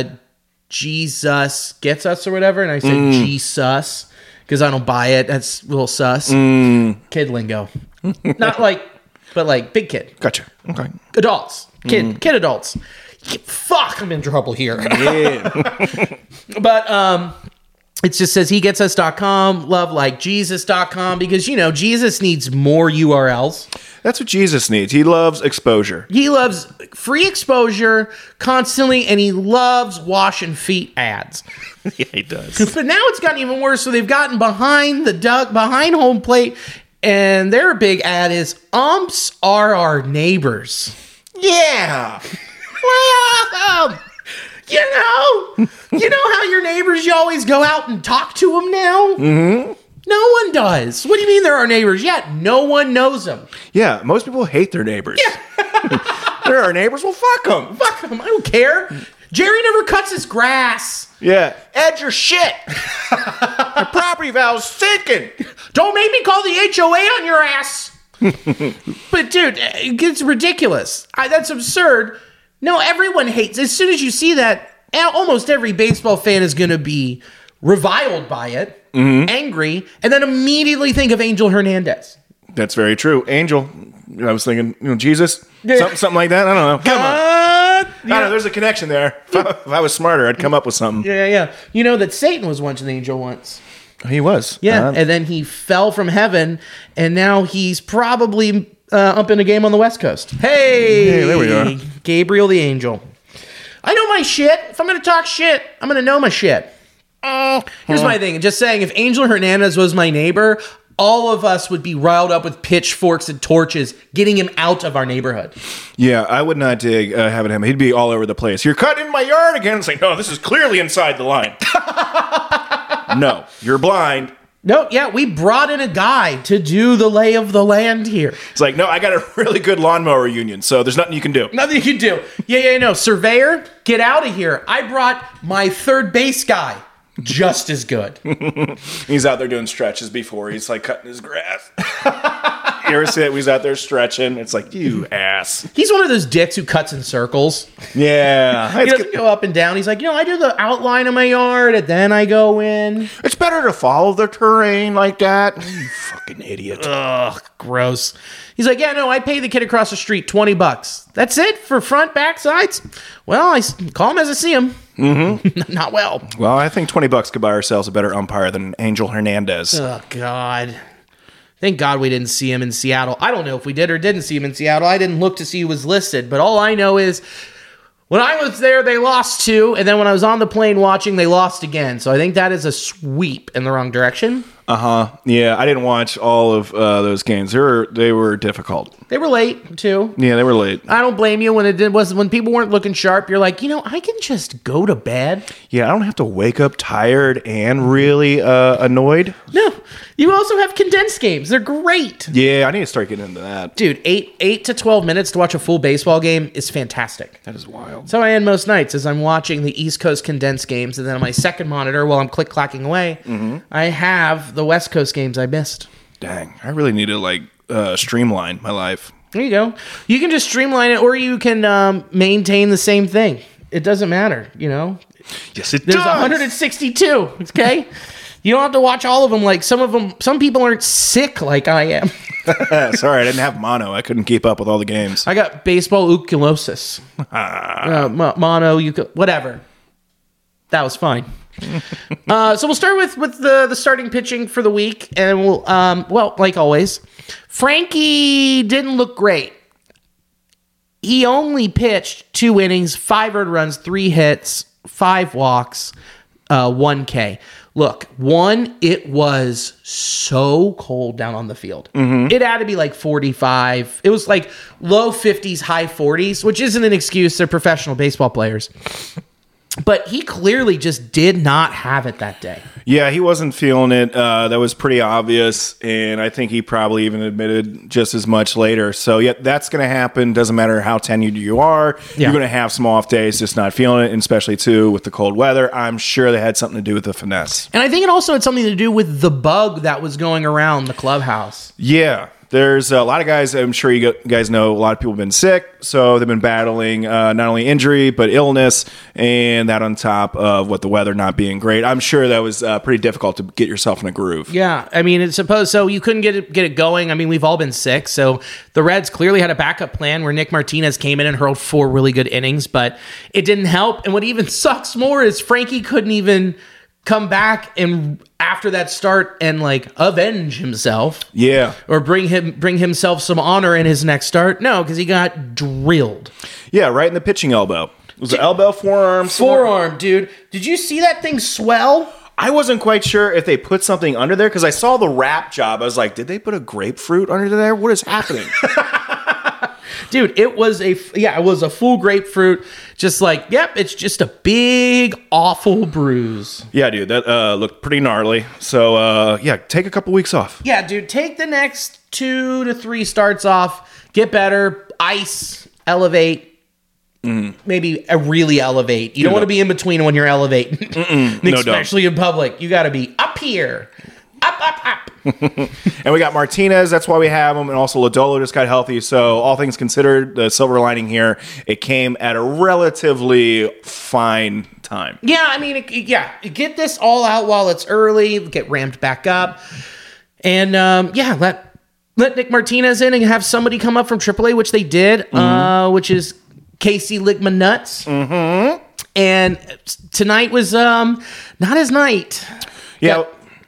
Jesus Gets Us or whatever, and I said Jesus because I don't buy it. That's a little sus. Kid lingo. Not like, but like big kid. Gotcha. Okay. Adults. Kid adults. Fuck, I'm in trouble here. Yeah. But it just says hegetsus.com, lovelikejesus.com, because, you know, Jesus needs more URLs. That's what Jesus needs. He loves exposure. He loves free exposure constantly, and he loves washing feet ads. Yeah, he does. But now it's gotten even worse. So they've gotten behind home plate, and their big ad is umps are our neighbors. Yeah. Well, you know how your neighbors, you always go out and talk to them now? Mm-hmm. No one does. What do you mean they're our neighbors? Yeah, no one knows them. Yeah, most people hate their neighbors. Yeah. They're our neighbors. Well, fuck them. Fuck them. I don't care. Jerry never cuts his grass. Yeah. Ed, your shit. The property value's sinking. Don't make me call the HOA on your ass. But, dude, it's ridiculous. That's absurd. No, everyone hates. As soon as you see that, almost every baseball fan is going to be reviled by it, angry, and then immediately think of Angel Hernandez. That's very true. Angel. I was thinking, Jesus, something like that. I don't know. Come on. I don't know. There's a connection there. If I was smarter, I'd come up with something. Yeah. You know that Satan was once an angel once. He was. Yeah, and then he fell from heaven, and now he's probably up in a game on the West Coast. Hey, there we go. Gabriel the Angel. I know my shit. If I'm going to talk shit, I'm going to know my shit. Here's my thing. Just saying, if Angel Hernandez was my neighbor, all of us would be riled up with pitchforks and torches, getting him out of our neighborhood. Yeah, I would not dig having him. He'd be all over the place. You're cutting in my yard again. It's like, no, this is clearly inside the line. No, you're blind. No, yeah, we brought in a guy to do the lay of the land here. It's like, no, I got a really good lawnmower union, so there's nothing you can do. Nothing you can do. Yeah, no. Surveyor, get out of here. I brought my third base guy. Just as good. He's out there doing stretches before he's like cutting his grass. You ever see that? He's out there stretching. It's like, you ass. He's one of those dicks who cuts in circles. Yeah. He doesn't go up and down. He's like, I do the outline of my yard and then I go in. It's better to follow the terrain like that. You fucking idiot. Ugh, gross. He's like, I pay the kid across the street $20. That's it for front, back, sides? Well, I call him as I see him. Mm-hmm. Not well. Well, I think $20 could buy ourselves a better umpire than Angel Hernandez. Oh, God. Thank God we didn't see him in Seattle. I don't know if we did or didn't see him in Seattle. I didn't look to see who was listed, but all I know is when I was there, they lost 2, and then when I was on the plane watching, they lost again. So I think that is a sweep in the wrong direction. Yeah, I didn't watch all of those games. They were difficult. They were late too. Yeah, they were late. I don't blame you when people weren't looking sharp. You're like, I can just go to bed. Yeah, I don't have to wake up tired and really annoyed. No, you also have condensed games. They're great. Yeah, I need to start getting into that. Dude, 8 to 12 minutes to watch a full baseball game is fantastic. That is wild. So I end most nights as I'm watching the East Coast condensed games, and then on my second monitor while I'm click-clacking away, I have the West Coast games I missed. Dang, I really need to streamline my life. There you go. You can just streamline it, or you can maintain the same thing. It doesn't matter, Yes, it There's does. 162, okay? You don't have to watch all of them. Like some people aren't sick like I am. Sorry, I didn't have mono. I couldn't keep up with all the games. I got baseball uculosis. Mono, whatever. That was fine. So we'll start with the starting pitching for the week, and we'll like always, Frankie didn't look great. He only pitched 2 innings, 5 earned runs, 3 hits, 5 walks, 1 K. Look, it was so cold down on the field. It had to be like 45. It was like low 50s, high 40s, which isn't an excuse. They're professional baseball players. But he clearly just did not have it that day. Yeah, he wasn't feeling it. That was pretty obvious, and I think he probably even admitted just as much later. So, yeah, that's going to happen. Doesn't matter how tenured you are. Yeah. You're going to have some off days, just not feeling it, and especially, too, with the cold weather. I'm sure that had something to do with the finesse. And I think it also had something to do with the bug that was going around the clubhouse. Yeah. There's a lot of guys, I'm sure you guys know, a lot of people have been sick, so they've been battling not only injury, but illness, and that on top of what the weather not being great. I'm sure that was pretty difficult to get yourself in a groove. Yeah, I mean, it's supposed so you couldn't get it going. I mean, we've all been sick, so the Reds clearly had a backup plan where Nick Martinez came in and hurled 4 really good innings, but it didn't help. And what even sucks more is Frankie couldn't even come back and after that start and like avenge himself. Yeah. Or bring himself some honor in his next start. No, because he got drilled. Yeah, right in the pitching elbow. Was it elbow, forearm? Forearm, dude. Did you see that thing swell? I wasn't quite sure if they put something under there because I saw the wrap job. I was like, did they put a grapefruit under there? What is happening? Dude, it was a full grapefruit. Just like, yep, it's just a big, awful bruise. Yeah, dude, that looked pretty gnarly. So, yeah, take a couple weeks off. Yeah, dude, take the next 2 to 3 starts off. Get better. Ice. Elevate. Maybe really elevate. You don't want to be in between when you're elevating. Especially in public. You got to be up here. Up. And we got Martinez. That's why we have him. And also Lodolo just got healthy. So all things considered, the silver lining here, it came at a relatively fine time. Yeah, I mean, get this all out while it's early. Get ramped back up. And, let Nick Martinez in and have somebody come up from AAA, which they did, which is Casey Ligman Nuts. Mm-hmm. And tonight was not his night. Yeah.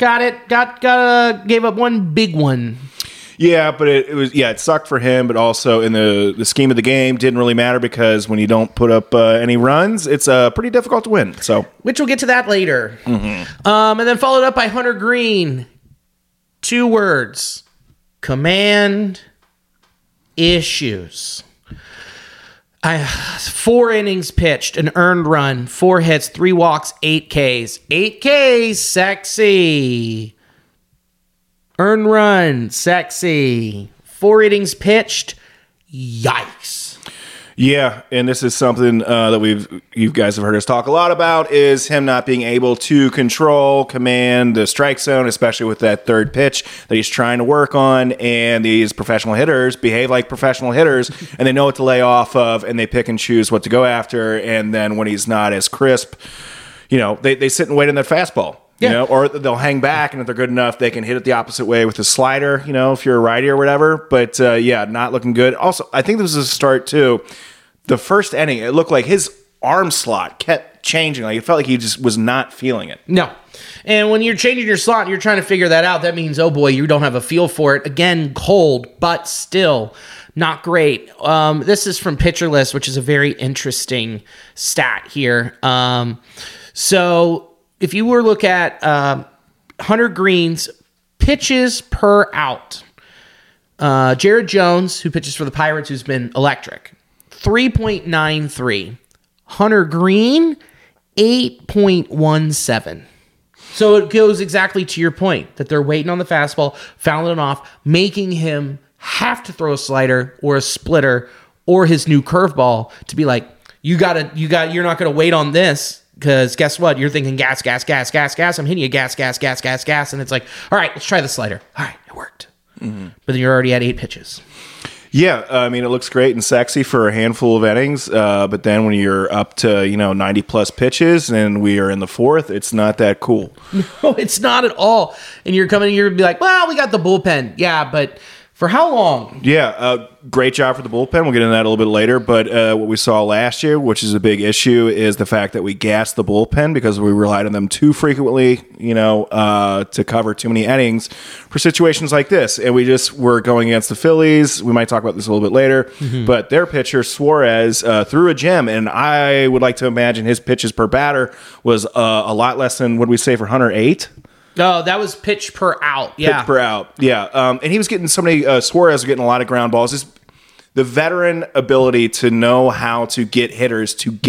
Gave up one big one. Yeah, but it sucked for him, but also in the scheme of the game, didn't really matter because when you don't put up any runs, it's pretty difficult to win. So, which we'll get to that later. Mm-hmm. And then followed up by Hunter Green. 2 words. Command issues. 4 innings pitched, an earned run, 4 hits, 3 walks, 8 Ks. 8 Ks, sexy. Earned run, sexy. 4 innings pitched, yikes. Yeah, and this is something that you guys have heard us talk a lot about, is him not being able to command the strike zone, especially with that third pitch that he's trying to work on. And these professional hitters behave like professional hitters, and they know what to lay off of, and they pick and choose what to go after. And then when he's not as crisp, they sit and wait on that fastball. Yeah. Or they'll hang back, and if they're good enough, they can hit it the opposite way with a slider, if you're a righty or whatever. But, not looking good. Also, I think this was a start, too. The first inning, it looked like his arm slot kept changing. Like, it felt like he just was not feeling it. No. And when you're changing your slot and you're trying to figure that out, that means, oh, boy, you don't have a feel for it. Again, cold, but still not great. This is from Pitcher List, which is a very interesting stat here. So if you were to look at Hunter Green's pitches per out, Jared Jones, who pitches for the Pirates, who's been electric, 3.93. Hunter Green, 8.17. So it goes exactly to your point that they're waiting on the fastball, fouling it off, making him have to throw a slider or a splitter or his new curveball to be like, you're not going to wait on this. Because guess what? You're thinking gas. I'm hitting you gas. And it's like, all right, let's try the slider. All right, it worked. Mm-hmm. But then you're already at 8 pitches. Yeah, I mean, it looks great and sexy for a handful of innings. But then when you're up to, 90 plus pitches and we are in the 4th, it's not that cool. No, it's not at all. And you're coming here and be like, well, we got the bullpen. Yeah, but for how long? Yeah, great job for the bullpen. We'll get into that a little bit later. But what we saw last year, which is a big issue, is the fact that we gassed the bullpen because we relied on them too frequently, to cover too many innings for situations like this. And we just were going against the Phillies. We might talk about this a little bit later. Mm-hmm. But their pitcher, Suarez, threw a gem. And I would like to imagine his pitches per batter was a lot less than, what did we say, for Hunter, 8? Oh, that was pitch per out. Yeah. Pitch per out. Yeah. And he was getting Suarez was getting a lot of ground balls. The veteran ability to know how to get hitters to get,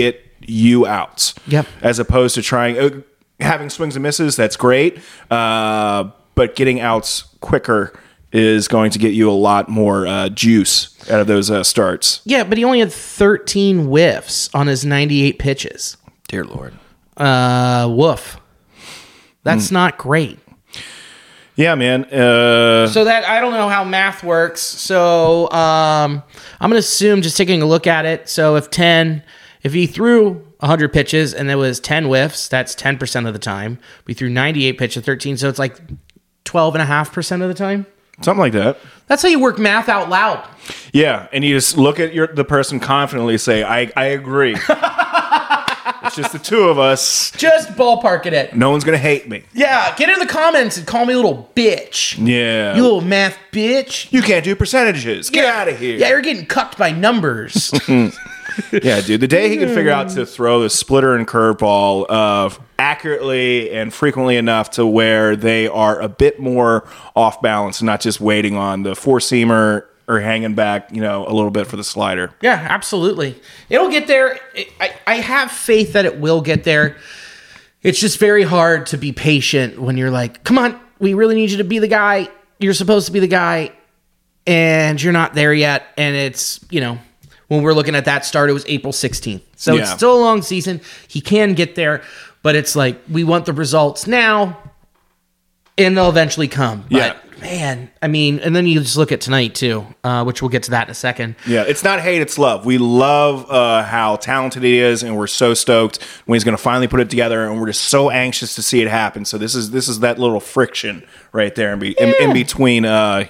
you outs. Yep. As opposed to trying having swings and misses. That's great, but getting outs quicker is going to get you a lot more juice out of those starts. Yeah, but he only had 13 whiffs on his 98 pitches. Dear Lord. Woof. That's not great. Yeah, man. So that I don't know how math works. So I'm going to assume, just taking a look at it. So if he threw 100 pitches and there was 10 whiffs, that's 10% of the time. We threw 98 pitches, 13. So it's like 12.5% of the time. Something like that. That's how you work math out loud. Yeah, and you just look at the person confidently, say, I agree. It's just the two of us. Just ballparking it. No one's going to hate me. Yeah, get in the comments and call me a little bitch. Yeah. You little math bitch. You can't do percentages. Get out of here. Yeah, you're getting cucked by numbers. Yeah, dude. The day he can figure out to throw the splitter and curveball accurately and frequently enough to where they are a bit more off balance and not just waiting on the four-seamer or hanging back, a little bit for the slider. Yeah, absolutely. It'll get there. I have faith that it will get there. It's just very hard to be patient when you're like, come on, we really need you to be the guy. You're supposed to be the guy, and you're not there yet. And it's, when we're looking at that start, it was April 16th. So It's still a long season. He can get there, but it's like, we want the results now, and they'll eventually come. But, man, I mean, and then you just look at tonight, too, which we'll get to that in a second. Yeah, it's not hate, it's love. We love how talented he is, and we're so stoked when he's going to finally put it together, and we're just so anxious to see it happen. So this is that little friction right there in between,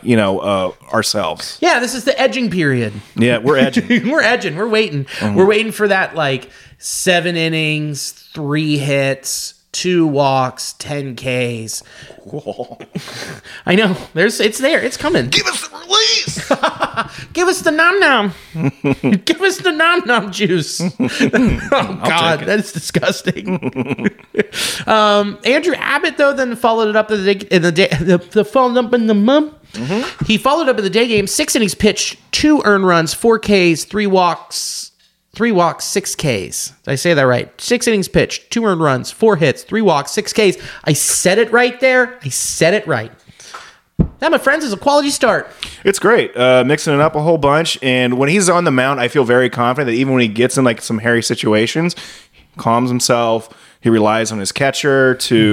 ourselves. Yeah, this is the edging period. Yeah, we're edging. We're edging. We're waiting. Mm-hmm. We're waiting for that, 7 innings, 3 hits, 2 walks, 10 Ks. Whoa. I know. It's there. It's coming. Give us the release. Give us the nom-nom. Give us the nom-nom juice. Oh, God. That is disgusting. Andrew Abbott, though, then followed it up in the Mm-hmm. He followed up in the day game. 6 innings pitched, 2 earned runs, 4 Ks, 3 walks, 6 Ks. Did I say that right? 6 innings pitched, 2 earned runs, 4 hits, 3 walks, 6 Ks. I said it right there. I said it right. That, my friends, is a quality start. It's great. Mixing it up a whole bunch. And when he's on the mound, I feel very confident that even when he gets in some hairy situations, he calms himself. He relies on his catcher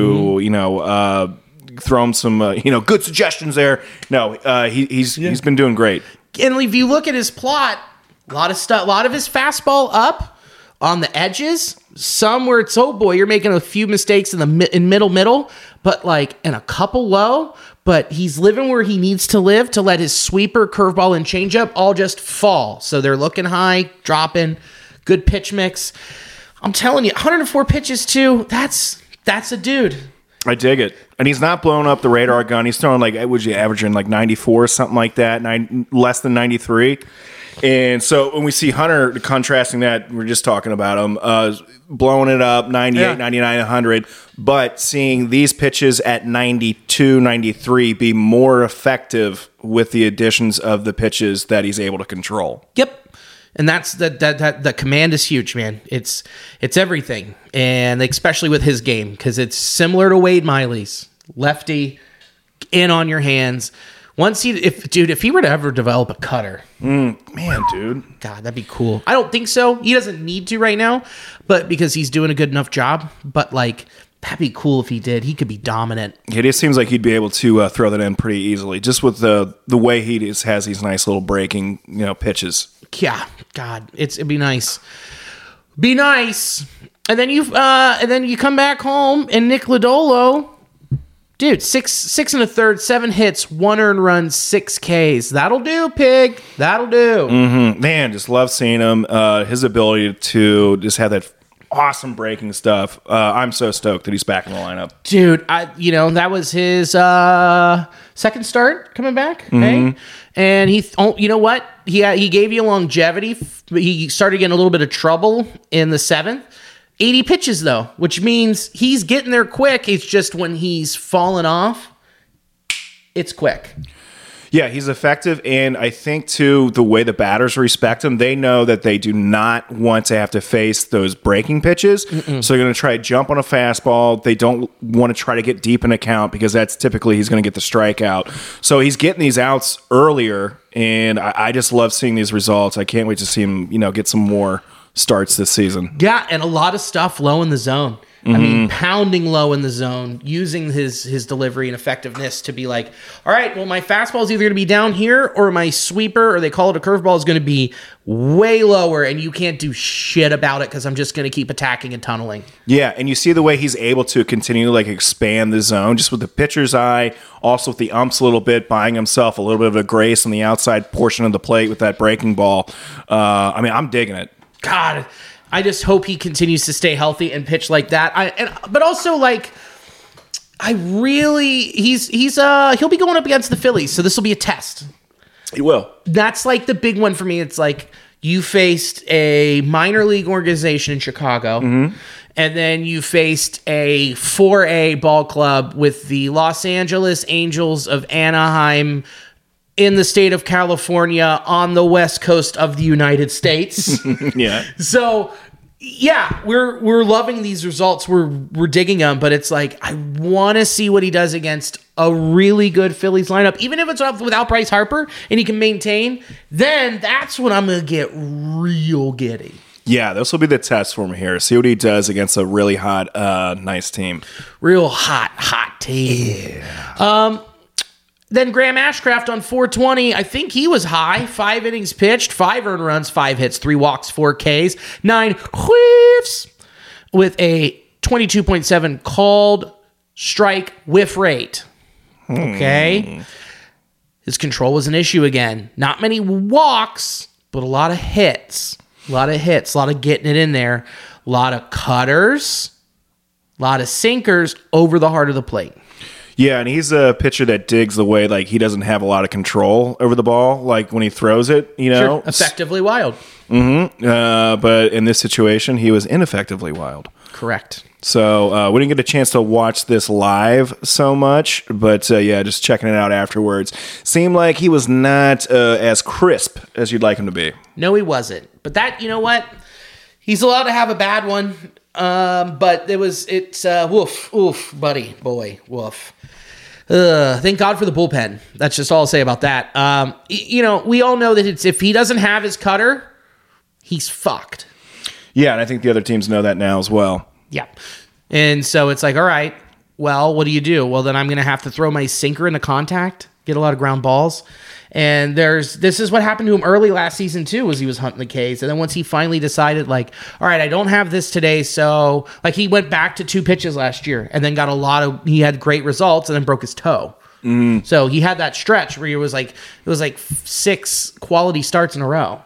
to, throw him some, good suggestions there. No, he's been doing great. And if you look at his plot, a lot of stuff, a lot of his fastball up on the edges. Some where it's, oh boy, you're making a few mistakes in the middle, but and a couple low. But he's living where he needs to live to let his sweeper, curveball, and changeup all just fall. So they're looking high, dropping, good pitch mix. I'm telling you, 104 pitches too. That's a dude. I dig it. And he's not blowing up the radar gun. He's throwing would you averaging 94, something like that, less than 93. And so when we see Hunter contrasting that, we're just talking about him, blowing it up 98, 99, 100, but seeing these pitches at 92, 93 be more effective with the additions of the pitches that he's able to control. Yep. And that's the command is huge, man. It's everything. And especially with his game, because it's similar to Wade Miley's. Lefty, in on your hands. If he were to ever develop a cutter, man, dude, God, that'd be cool. I don't think so. He doesn't need to right now, but because he's doing a good enough job. But that'd be cool if he did. He could be dominant. It just seems like he'd be able to throw that in pretty easily, just with the way he has these nice little breaking pitches. Yeah, God, it'd be nice. Be nice, and then you come back home and Nick Lodolo. Dude, 6 1/3, 7 hits, 1 earned run, 6 Ks. That'll do, pig. That'll do. Mm-hmm. Man, just love seeing him. His ability to just have that awesome breaking stuff. I'm so stoked that he's back in the lineup. Dude, that was his second start coming back. Okay? Mm-hmm. And you know what? He gave you longevity. He started getting a little bit of trouble in the 7th. 80 pitches, though, which means he's getting there quick. It's just when he's fallen off, it's quick. Yeah, he's effective, and I think, too, the way the batters respect him, they know that they do not want to have to face those breaking pitches, so they're going to try to jump on a fastball. They don't want to try to get deep in a count because that's typically he's going to get the strikeout. So he's getting these outs earlier, and I just love seeing these results. I can't wait to see him, get some more starts this season. Yeah, and a lot of stuff low in the zone. I mean, pounding low in the zone, using his delivery and effectiveness to be like, all right, well, my fastball is either going to be down here or my sweeper, or they call it a curveball, is going to be way lower, and you can't do shit about it because I'm just going to keep attacking and tunneling. Yeah, and you see the way he's able to continue to expand the zone just with the pitcher's eye, also with the umps a little bit, buying himself a little bit of a grace on the outside portion of the plate with that breaking ball. I'm digging it. God, I just hope he continues to stay healthy and pitch like that. But also he'll be going up against the Phillies, so this will be a test. He will. That's the big one for me. It's you faced a minor league organization in Chicago, and then you faced a 4A ball club with the Los Angeles Angels of Anaheim in the state of California on the west coast of the United States. Yeah. So, yeah, we're loving these results. We're digging them, but it's I want to see what he does against a really good Phillies lineup. Even if it's without Bryce Harper and he can maintain, then that's when I'm going to get real giddy. Yeah, this will be the test for him here. See what he does against a really hot, nice team. Real hot team. Yeah. Then Graham Ashcraft on 420, I think he was high. 5 innings pitched, 5 earned runs, 5 hits, 3 walks, 4 Ks, 9 whiffs, with a 22.7 called strike whiff rate. Okay. His control was an issue again. Not many walks, but a lot of hits. A lot of getting it in there. A lot of cutters, a lot of sinkers over the heart of the plate. Yeah, and he's a pitcher that digs the way he doesn't have a lot of control over the ball, when he throws it, Sure. Effectively wild. But in this situation, he was ineffectively wild. Correct. So we didn't get a chance to watch this live so much, but just checking it out afterwards. Seemed like he was not as crisp as you'd like him to be. No, he wasn't. But that, you know what? He's allowed to have a bad one. But it's woof, buddy, boy, woof. Thank God for the bullpen. That's just all I'll say about that. We all know that if he doesn't have his cutter, he's fucked. Yeah, and I think the other teams know that now as well. Yeah. And so it's all right, well, what do you do? Well, then I'm going to have to throw my sinker into contact, get a lot of ground balls. And this is what happened to him early last season too, was he was hunting the Ks. And then once he finally decided all right, I don't have this today. So he went back to 2 pitches last year and then he had great results and then broke his toe. So he had that stretch where it was 6 quality starts in a row.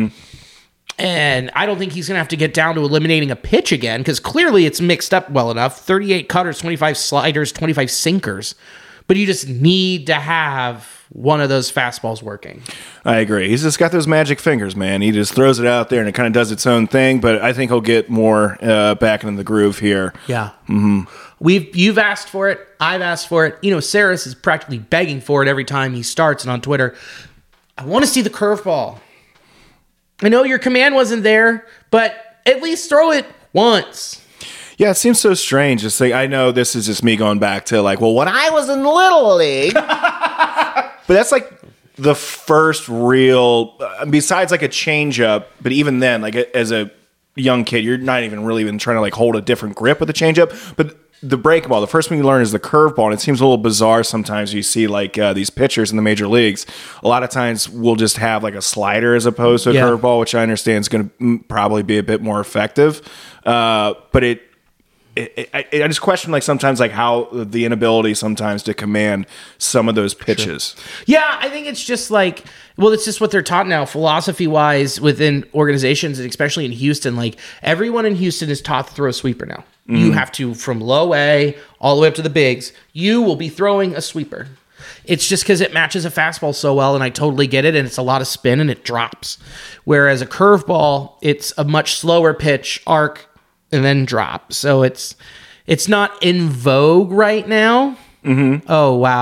And I don't think he's going to have to get down to eliminating a pitch again, because clearly it's mixed up well enough. 38 cutters, 25 sliders, 25 sinkers. But you just need to have one of those fastballs working. I agree. He's just got those magic fingers, man. He just throws it out there and it kind of does its own thing, but I think he'll get more back into the groove here. Yeah. You've asked for it. I've asked for it. Saris is practically begging for it every time he starts, and on Twitter, I want to see the curveball. I know your command wasn't there, but at least throw it once. Yeah, it seems so strange. Just I know this is just me going back to when I was in Little League. But that's the first real, besides a changeup, but even then, as a young kid, you're not even really trying to hold a different grip with the changeup. But the break ball, the first thing you learn is the curveball, and it seems a little bizarre sometimes. You see these pitchers in the major leagues. A lot of times we'll just have a slider as opposed to a curveball, which I understand is going to probably be a bit more effective. But I just question sometimes how the inability sometimes to command some of those pitches. Sure. Yeah, I think it's just it's just what they're taught now, philosophy wise, within organizations, and especially in Houston. Everyone in Houston is taught to throw a sweeper now. You have to, from low A all the way up to the bigs, you will be throwing a sweeper. It's just because it matches a fastball so well, and I totally get it, and it's a lot of spin and it drops. Whereas a curveball, it's a much slower pitch, arc, and then drop. So it's not in vogue right now. Oh, wow.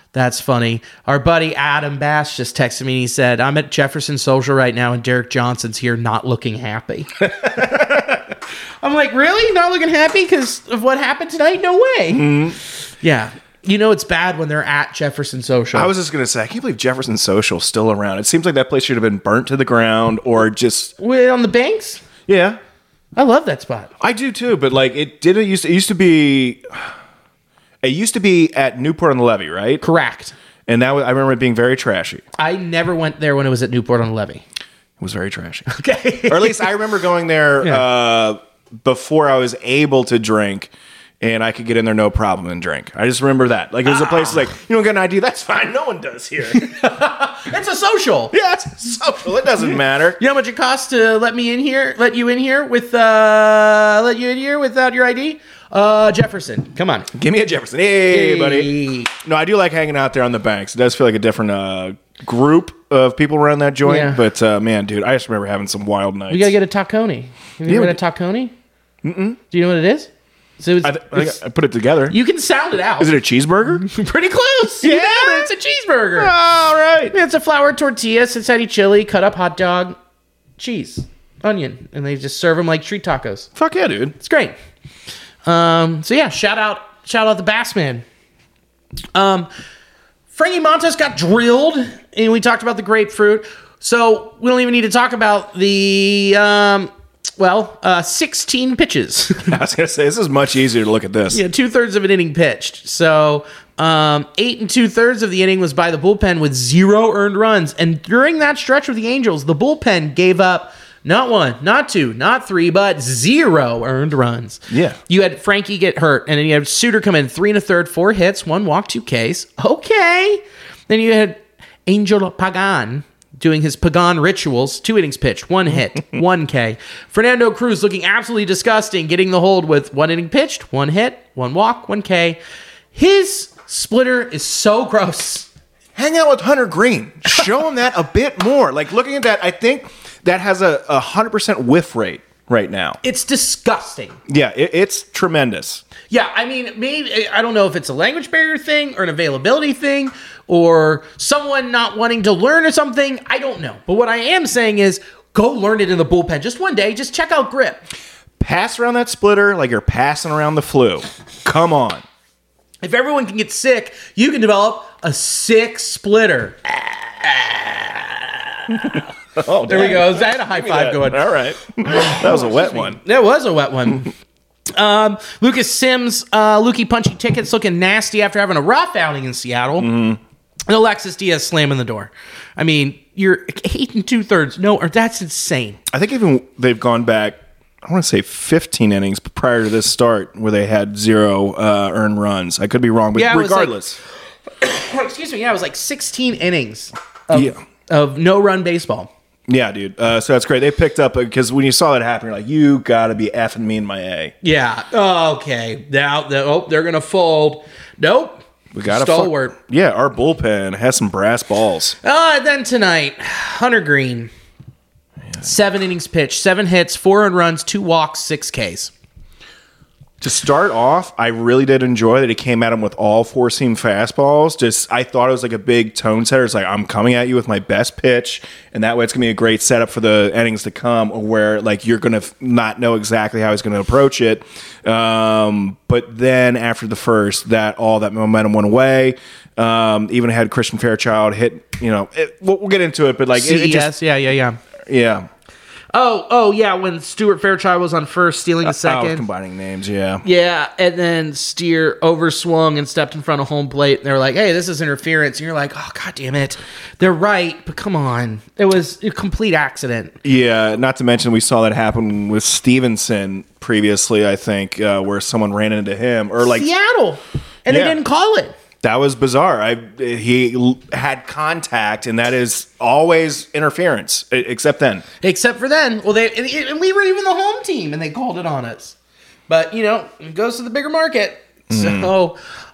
That's funny. Our buddy Adam Bass just texted me and he said, I'm at Jefferson Social right now and Derek Johnson's here not looking happy. I'm like, really? Not looking happy because of what happened tonight? No way. Mm-hmm. Yeah. You know it's bad when they're at Jefferson Social. I was just going to say, I can't believe Jefferson Social's still around. It seems like that place should have been burnt to the ground or just... Wait, on the banks? Yeah. I love that spot. I do too, but like it used to be at Newport on the Levee, right? Correct. And I remember it being very trashy. I never went there when it was at Newport on the Levee. It was very trashy. Okay. Or at least I remember going there before I was able to drink and I could get in there no problem and drink. I just remember that. Like it was a place like, you don't get an ID, that's fine. No one does here. It's a social. Yeah, it's a social. It doesn't matter. You know how much it costs to let you in here without your ID? Jefferson. Come on. Give me a Jefferson. Hey, buddy. No, I do like hanging out there on the banks. It does feel like a different group of people around that joint. Yeah. But, man, dude, I just remember having some wild nights. We got to get a Taccone. Have you ever had a Taccone? Mm-mm. Do you know what it is? So I put it together. You can sound it out. Is it a cheeseburger? Pretty close. Yeah. It's a cheeseburger. All right. Yeah, it's a flour tortilla, Cincinnati chili, cut up hot dog, cheese, onion, and they just serve them like street tacos. Fuck yeah, dude. It's great. So yeah, shout out the Bassman. Frankie Montas got drilled, and we talked about the grapefruit. So we don't even need to talk about the 16 pitches. I was gonna say this is much easier to look at this. Yeah, 2/3 of an inning pitched. So 8 2/3 of the inning was by the bullpen with 0 earned runs. And during that stretch with the Angels, the bullpen gave up not 1, not 2, not 3, but 0 earned runs. Yeah. You had Frankie get hurt, and then you had Suter come in 3 1/3, 4 hits, 1 walk, 2 Ks. Okay. Then you had Angel Pagan doing his Pagan rituals, 2 innings pitched, 1 hit, 1 K. Fernando Cruz looking absolutely disgusting, getting the hold with 1 inning pitched, 1 hit, 1 walk, 1 K. His splitter is so gross. Hang out with Hunter Green. Show him that a bit more. Like looking at that, I think that has a 100% whiff rate right now. It's disgusting. Yeah, it's tremendous. Yeah, I mean, maybe I don't know if it's a language barrier thing or an availability thing or someone not wanting to learn or something. I don't know. But what I am saying is go learn it in the bullpen. Just one day, just check out grip. Pass around that splitter like you're passing around the flu. Come on. If everyone can get sick, you can develop a sick splitter. Oh, there we go. I had a high five going. All right. That was a wet one. That was a wet one. Lucas Sims, Lukey Punchy Tickets looking nasty after having a rough outing in Seattle. Mm-hmm. And Alexis Diaz slamming the door. I mean, you're 8 2/3. No, that's insane. I think even they've gone back, I want to say 15 innings prior to this start where they had 0 earned runs. I could be wrong, but regardless. Excuse me. Yeah, it was like 16 innings of no-run baseball. Yeah, dude. So that's great. They picked up, because when you saw that happen, you're like, you got to be effing me in my A. Yeah. Okay. Now, they're going to fold. Nope. We got stalwart. Yeah, our bullpen has some brass balls. And then tonight, Hunter Green. 7 innings pitched, 7 hits, 4 earned runs, 2 walks, 6 Ks. To start off, I really did enjoy that he came at him with all 4-seam fastballs. I thought it was like a big tone setter. It's like, I'm coming at you with my best pitch, and that way it's going to be a great setup for the innings to come, where like you're going to not know exactly how he's going to approach it. But then after the first, all that momentum went away. Even had Christian Fairchild hit. We'll get into it, but like it just, yeah. Oh, yeah, when Stuart Fairchild was on first, stealing a second. Combining names, yeah. Yeah, and then Steer overswung and stepped in front of home plate, and they're like, hey, this is interference. And you're like, oh, God damn it. They're right, but come on. It was a complete accident. Yeah, not to mention we saw that happen with Stevenson previously, I think, where someone ran into him. Or like Seattle, and they didn't call it. That was bizarre. He had contact, and that is always interference, except then. Except for then. Well, and we were even the home team, and they called it on us. But, it goes to the bigger market. So,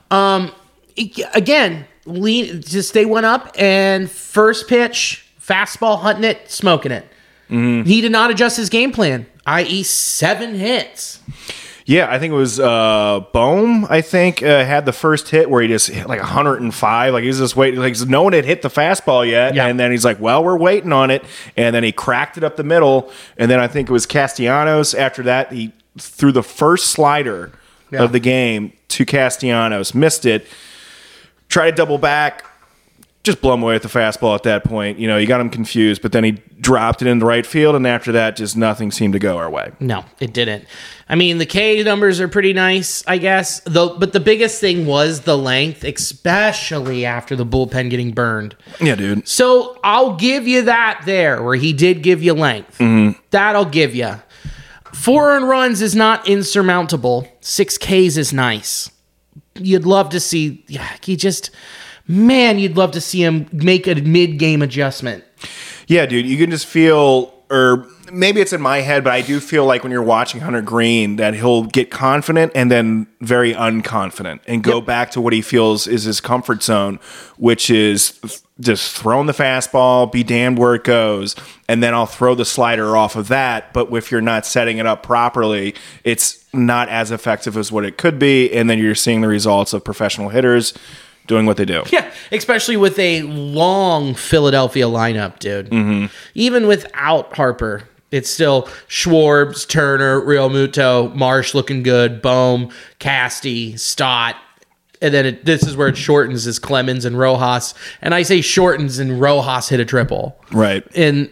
again, they went up, and first pitch, fastball, hunting it, smoking it. Mm-hmm. He did not adjust his game plan, i.e. 7 hits. Yeah, I think it was Bohm, I think, had the first hit where he just hit like 105. Like, he was just waiting. Like, no one had hit the fastball yet. Yeah. And then he's like, well, we're waiting on it. And then he cracked it up the middle. And then I think it was Castellanos. After that, he threw the first slider of the game to Castellanos. Missed it. Tried to double back. Just blow him away with the fastball at that point. You know, you got him confused, but then he dropped it in the right field, and after that, just nothing seemed to go our way. No, it didn't. I mean, the K numbers are pretty nice, I guess. But the biggest thing was the length, especially after the bullpen getting burned. Yeah, dude. So I'll give you that there, where he did give you length. Mm-hmm. That I'll give you. 4 earned runs is not insurmountable. 6 Ks is nice. You'd love to see... Yeah, you'd love to see him make a mid-game adjustment. Yeah, dude, you can just feel, or maybe it's in my head, but I do feel like when you're watching Hunter Green that he'll get confident and then very unconfident and go back to what he feels is his comfort zone, which is just throwing the fastball, be damned where it goes, and then I'll throw the slider off of that. But if you're not setting it up properly, it's not as effective as what it could be, and then you're seeing the results of professional hitters doing what they do. Yeah, especially with a long Philadelphia lineup, dude. Mm-hmm. Even without Harper, it's still Schwartz, Turner, Real Muto, Marsh looking good, Bohm, Casty, Stott. And then this is where it shortens is Clemens and Rojas. And I say shortens and Rojas hit a triple. Right. In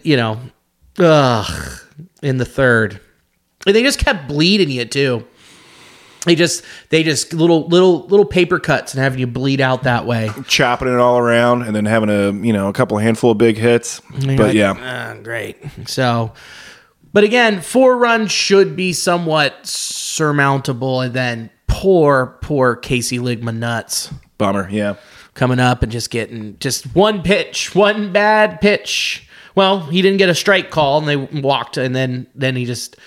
the third. And they just kept bleeding you too. They just little paper cuts and having you bleed out that way, chopping it all around, and then having a couple handful of big hits. But great. So, but again, 4 runs should be somewhat surmountable, and then poor Casey Ligma nuts. Bummer, yeah. Coming up and just getting one bad pitch. Well, he didn't get a strike call, and they walked, and then he just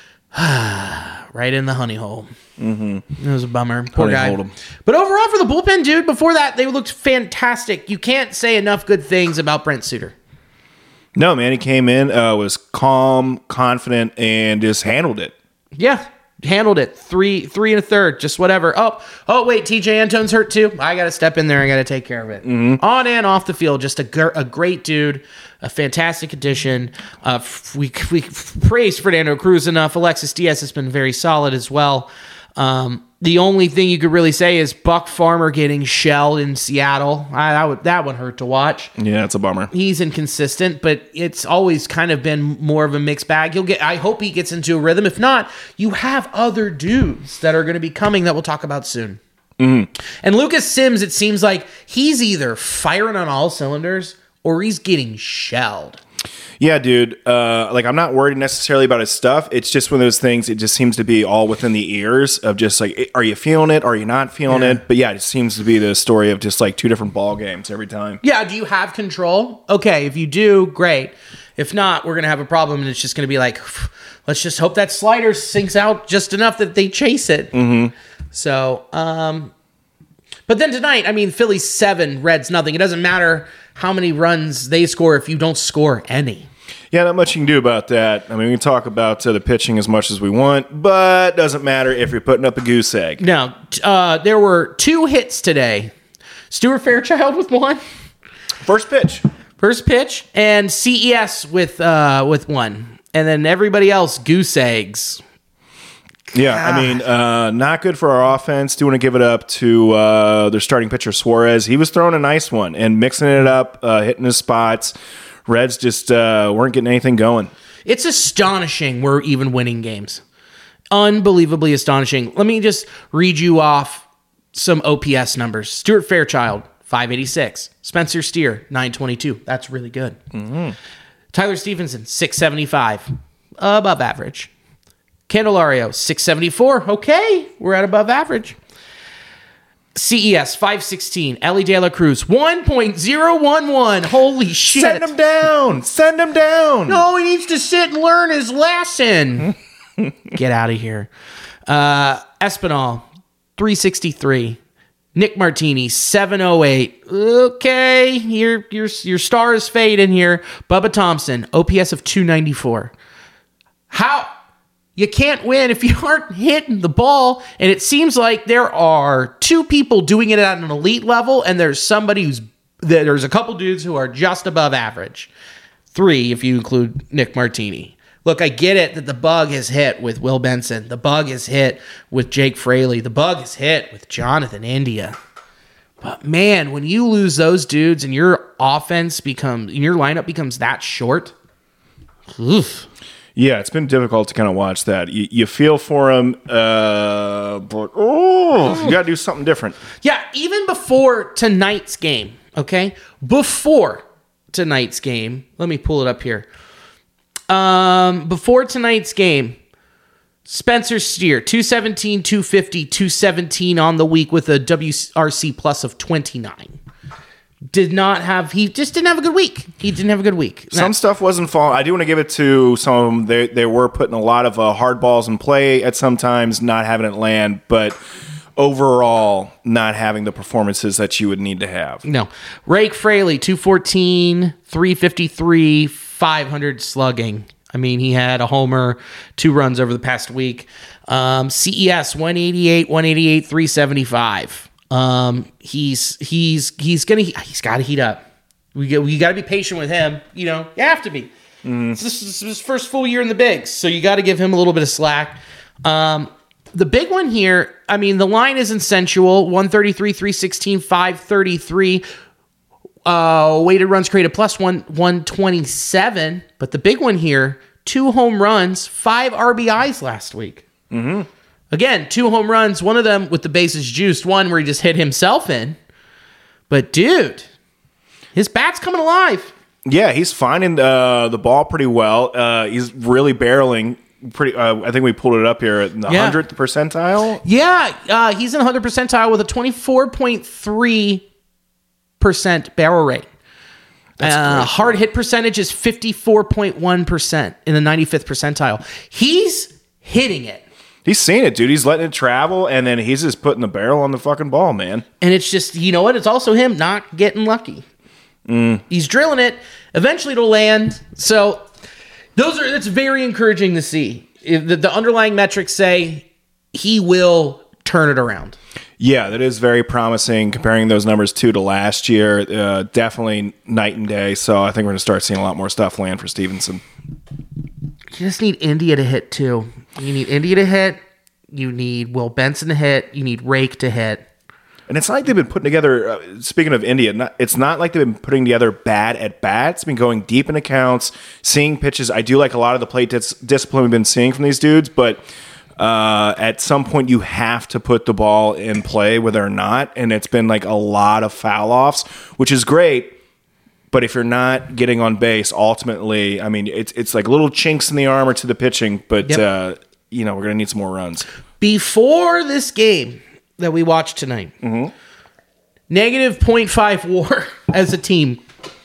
right in the honey hole. Mm-hmm. It was a bummer. Poor guy. But overall, for the bullpen, dude, before that, they looked fantastic. You can't say enough good things about Brent Suter. No, man. He came in, was calm, confident, and just handled it. Yeah, handled it. 3 1/3, just whatever. Oh, wait, TJ Antone's hurt too. I got to step in there. I got to take care of it. Mm-hmm. On and off the field, just a great dude, a fantastic addition. We praise Fernando Cruz enough. Alexis Diaz has been very solid as well. The only thing you could really say is Buck Farmer getting shelled in Seattle. That one hurt to watch. Yeah, it's a bummer. He's inconsistent, but it's always kind of been more of a mixed bag. I hope he gets into a rhythm. If not, you have other dudes that are going to be coming that we'll talk about soon. Mm-hmm. And Lucas Sims, it seems like he's either firing on all cylinders or he's getting shelled. Yeah, dude. I'm not worried necessarily about his stuff. It's just one of those things. It just seems to be all within the ears of just like, are you feeling it? Are you not feeling it? But yeah, it seems to be the story of just like 2 different ball games every time. Yeah. Do you have control? Okay. If you do, great. If not, we're going to have a problem. And it's just going to be like, let's just hope that slider sinks out just enough that they chase it. Mm-hmm. So, but then tonight, I mean, Phillies 7, Reds nothing. It doesn't matter how many runs they score if you don't score any. Yeah, not much you can do about that. I mean, we can talk about the pitching as much as we want, but doesn't matter if you're putting up a goose egg. Now, there were 2 hits today. Stuart Fairchild with 1. First pitch, and CES with 1. And then everybody else, goose eggs. Yeah, I mean, not good for our offense. Do want to give it up to their starting pitcher, Suarez. He was throwing a nice one and mixing it up, hitting his spots. Reds just weren't getting anything going. It's astonishing we're even winning games. Unbelievably astonishing. Let me just read you off some OPS numbers. Stuart Fairchild, 586. Spencer Steer, 922. That's really good. Mm-hmm. Tyler Stevenson, 675. Above average. Candelario, 674. Okay, we're at above average. CES, 516. Ellie De La Cruz, 1.011. Holy shit. Send him down. No, he needs to sit and learn his lesson. Get out of here. Espinal, 363. Nick Martini, 708. Okay, your star is fading here. Bubba Thompson, OPS of 294. How? You can't win if you aren't hitting the ball. And it seems like there are 2 people doing it at an elite level, and there's a couple dudes who are just above average. 3 if you include Nick Martini. Look, I get it that the bug has hit with Will Benson. The bug has hit with Jake Fraley. The bug has hit with Jonathan India. But man, when you lose those dudes and your lineup becomes that short, oof. Yeah, it's been difficult to kind of watch that. You feel for him, but you got to do something different. Yeah, even before tonight's game, okay? Before tonight's game, let me pull it up here. Before tonight's game, Spencer Steer, 217, 250, 217 on the week with a WRC plus of 29. He just didn't have a good week. He didn't have a good week. Some stuff wasn't falling. I do want to give it to some of them. They were putting a lot of hard balls in play at some times, not having it land, but overall not having the performances that you would need to have. No. Rake Fraley, 214, 353, 500 slugging. I mean, he had a homer, 2 runs over the past week. CES, 188, 375. He's got to heat up. We got to be patient with him. You have to be. This is his first full year in the bigs, so you got to give him a little bit of slack. The big one here, I mean, the line isn't sensual. 133, 316, 533. Weighted runs created plus 127. But the big one here, 2 home runs, 5 RBIs last week. Mm-hmm. Again, 2 home runs, one of them with the bases juiced, one where he just hit himself in. But dude, his bat's coming alive. Yeah, he's finding the ball pretty well. He's really barreling pretty. I think we pulled it up here in the 100th percentile. Yeah, he's in 100th percentile with a 24.3% barrel rate. Hard hit percentage is 54.1% in the 95th percentile. He's hitting it. He's seeing it, dude. He's letting it travel, and then he's just putting the barrel on the fucking ball, man. And it's just, you know what? It's also him not getting lucky. He's drilling it. Eventually it'll land. So that's very encouraging to see. The underlying metrics say he will turn it around. Yeah, that is very promising. Comparing those numbers to last year, definitely night and day. So I think we're going to start seeing a lot more stuff land for Stevenson. You just need India to hit too. You need India to hit. You need Will Benson to hit. You need Rake to hit. And it's not like they've been putting together, speaking of India, it's not like they've been putting together bad at-bats. Been going deep in accounts, seeing pitches. I do like a lot of the plate discipline we've been seeing from these dudes, but at some point you have to put the ball in play whether or not, and it's been like a lot of foul-offs, which is great. But if you're not getting on base, ultimately, I mean, it's like little chinks in the armor to the pitching, but, we're going to need some more runs. Before this game that we watched tonight, negative 0.5 WAR as a team,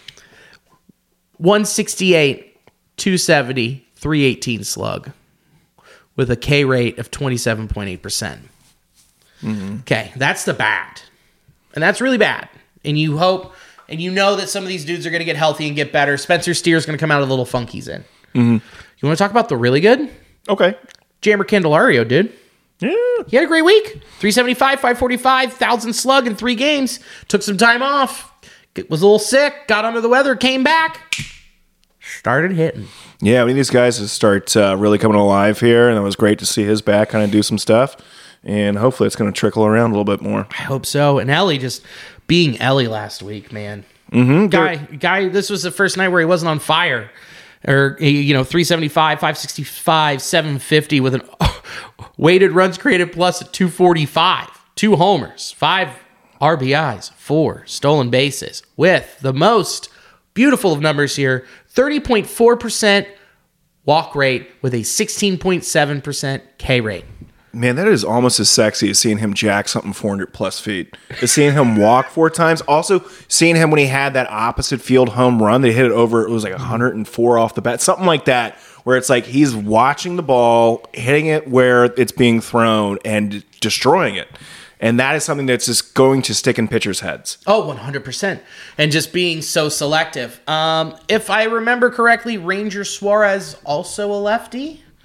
168, 270, 318 slug with a K rate of 27.8%. Okay, that's the bad. And that's really bad. And you hope... And you know that some of these dudes are going to get healthy and get better. Spencer Steer's going to come out of the little funk he's in. You want to talk about the really good? Okay. Jeimer Candelario, dude. Yeah. He had a great week. 375, 545, 1,000 slug in 3 games. Took some time off. Was a little sick. Got under the weather. Came back. Started hitting. Yeah, we need these guys to start really coming alive here. And it was great to see his back kind of do some stuff. And hopefully it's going to trickle around a little bit more. I hope so. And Ellie just... being Ellie last week, man. Guy, this was the first night where he wasn't on fire. Or, 375, 565, 750 with an weighted runs created plus at 245. 2 homers, 5 RBIs, 4 stolen bases. With the most beautiful of numbers here, 30.4% walk rate with a 16.7% K rate. Man, that is almost as sexy as seeing him jack something 400 plus feet. Is seeing him walk 4 times. Also, seeing him when he had that opposite field home run, they hit it over, it was like 104 off the bat, something like that, where it's like he's watching the ball, hitting it where it's being thrown, and destroying it. And that is something that's just going to stick in pitchers' heads. Oh, 100%. And just being so selective. If I remember correctly, Ranger Suarez also a lefty.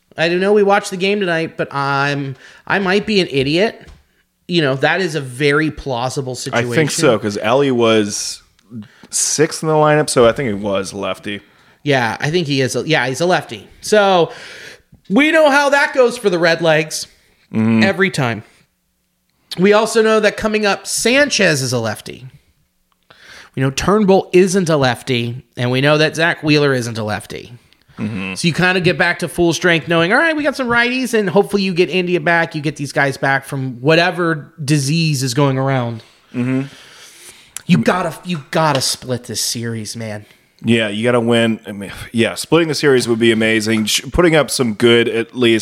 I don't know we watched the game tonight, but I might be an idiot. That is a very plausible situation. I think so, because Ellie was 6th in the lineup, so I think it was lefty. Yeah, I think he is. He's a lefty. So we know how that goes for the Redlegs every time. We also know that coming up, Sanchez is a lefty. We know Turnbull isn't a lefty, and we know that Zach Wheeler isn't a lefty. So you kind of get back to full strength knowing, all right, we got some righties, and hopefully you get India back, you get these guys back from whatever disease is going around. You gotta split this series, man. Yeah, you got to win. I mean, yeah, splitting the series would be amazing. Putting up some good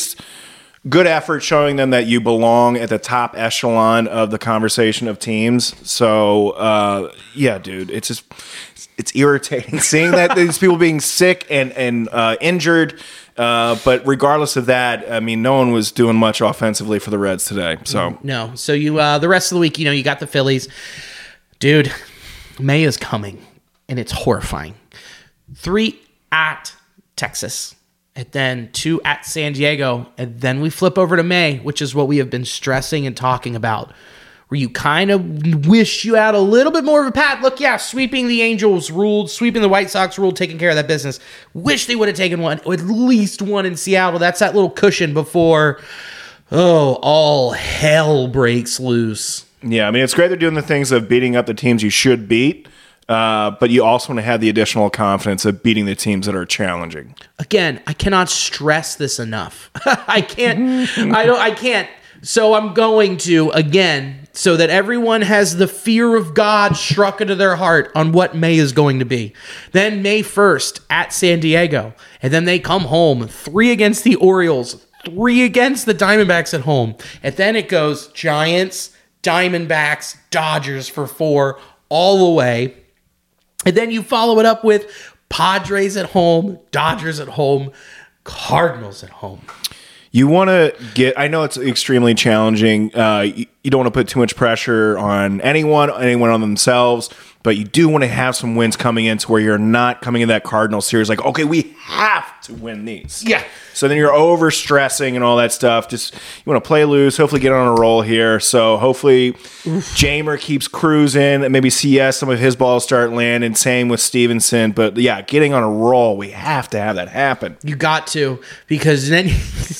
effort, showing them that you belong at the top echelon of the conversation of teams. So, yeah, dude, it's irritating seeing that these people being sick and injured. But regardless of that, I mean, no one was doing much offensively for the Reds today. So no. So you the rest of the week, you got the Phillies, dude. May is coming, and it's horrifying. 3 at Texas, and then 2 at San Diego, and then we flip over to May, which is what we have been stressing and talking about, where you kind of wish you had a little bit more of a path. Look, yeah, sweeping the Angels ruled, sweeping the White Sox ruled, taking care of that business. Wish they would have taken one, at least one in Seattle. That's that little cushion before, all hell breaks loose. Yeah, I mean, it's great they're doing the things of beating up the teams you should beat. But you also want to have the additional confidence of beating the teams that are challenging. Again, I cannot stress this enough. I can't. So I'm going to, again, so that everyone has the fear of God struck into their heart on what May is going to be. Then May 1st at San Diego. And then they come home, 3 against the Orioles, 3 against the Diamondbacks at home. And then it goes Giants, Diamondbacks, Dodgers for 4 all the way. And then you follow it up with Padres at home, Dodgers at home, Cardinals at home. You want to I know it's extremely challenging. You don't want to put too much pressure on anyone on themselves, but you do want to have some wins coming in to where you're not coming in that Cardinal series like, okay, we have to win these. Yeah. So then you're over stressing and all that stuff. Just you want to play loose, hopefully get on a roll here. So hopefully Jamer keeps cruising and maybe CS some of his balls start landing. Same with Stevenson. But yeah, getting on a roll, we have to have that happen. You got to, because then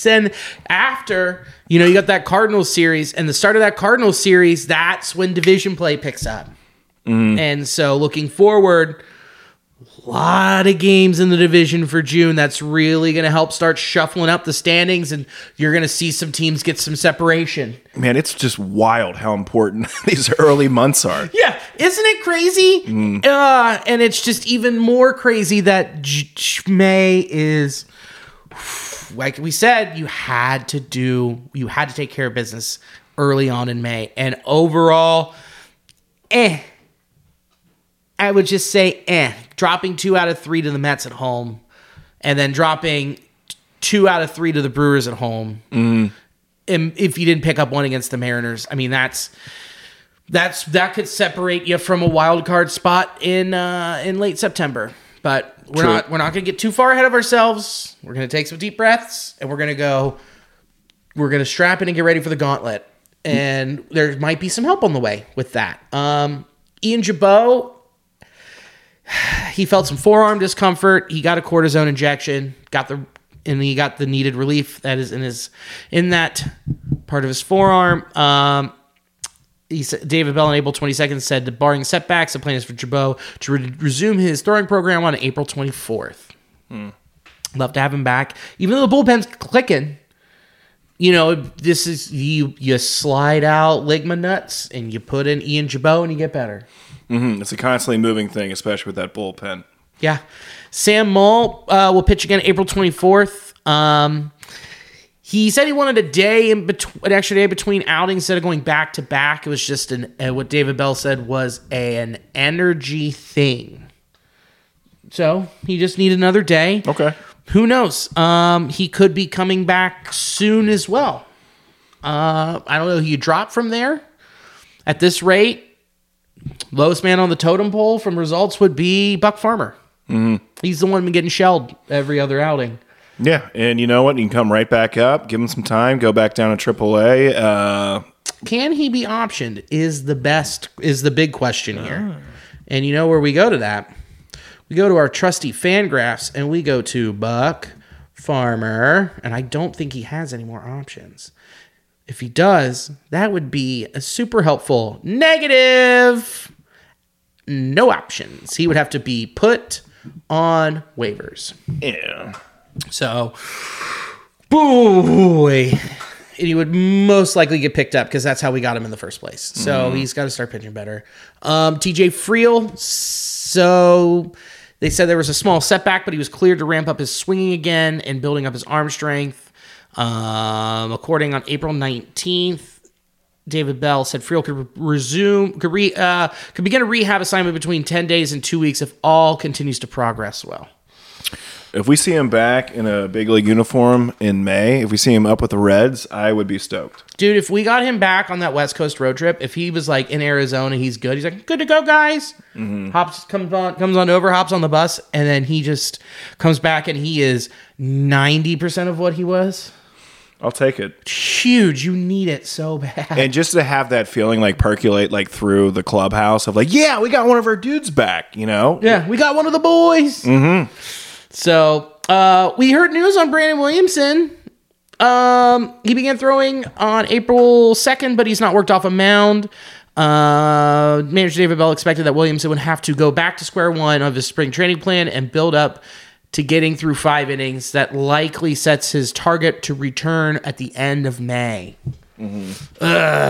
after, you got that Cardinals series, and the start of that Cardinals series, that's when division play picks up. And so looking forward, a lot of games in the division for June. That's really going to help start shuffling up the standings, and you're going to see some teams get some separation. Man, it's just wild how important these early months are. Yeah, isn't it crazy? And it's just even more crazy that May is, like we said, you had to take care of business early on in May. And overall, I would just say, dropping 2 out of 3 to the Mets at home, and then dropping 2 out of 3 to the Brewers at home. And if you didn't pick up one against the Mariners, I mean, that could separate you from a wild card spot in late September. But we're not going to get too far ahead of ourselves. We're going to take some deep breaths, and we're going to strap in and get ready for the gauntlet. And there might be some help on the way with that. Ian Gibaut, he felt some forearm discomfort. He got a cortisone injection, and he got the needed relief that is in that part of his forearm. He said, David Bell on April 22nd said that barring setbacks, the plan is for Gibaut to resume his throwing program on April 24th. Love to have him back, even though the bullpen's clicking. This is you slide out Ligma nuts and you put in Ian Gibaut and you get better. It's a constantly moving thing, especially with that bullpen. Yeah. Sam Mull will pitch again April 24th. He said he wanted an extra day between outings instead of going back to back. It was just what David Bell said was an energy thing. So he just needed another day. Okay. Who knows? He could be coming back soon as well. I don't know who you drop from there. At this rate, lowest man on the totem pole from results would be Buck Farmer. He's the one been getting shelled every other outing. Yeah, and you know what? You can come right back up, give him some time, go back down to AAA. Can he be optioned is the big question here. And you know where we go to that? We go to our trusty Fangraphs, and we go to Buck Farmer, and I don't think he has any more options. If he does, that would be a super helpful negative. No options. He would have to be put on waivers. Yeah. So, boy. And he would most likely get picked up because that's how we got him in the first place. So he's got to start pitching better. TJ Friel. So they said there was a small setback, but he was cleared to ramp up his swinging again and building up his arm strength. According on April 19th, David Bell said Friel could begin a rehab assignment between 10 days and 2 weeks if all continues to progress well. If we see him back in a big league uniform in May, if we see him up with the Reds, I would be stoked. Dude, if we got him back on that West Coast road trip, if he was like in Arizona, he's good. He's like, good to go, guys. Hops comes on over, hops on the bus, and then he just comes back and he is 90% of what he was. I'll take it. Huge. You need it so bad. And just to have that feeling like percolate like through the clubhouse of like, yeah, we got one of our dudes back, you know? Yeah, we got one of the boys. Mm-hmm. So we heard news on Brandon Williamson. He began throwing on April 2nd, but he's not worked off a mound. Manager David Bell expected that Williamson would have to go back to square one of his spring training plan and build up to getting through 5 innings. That likely sets his target to return at the end of May. Mm-hmm.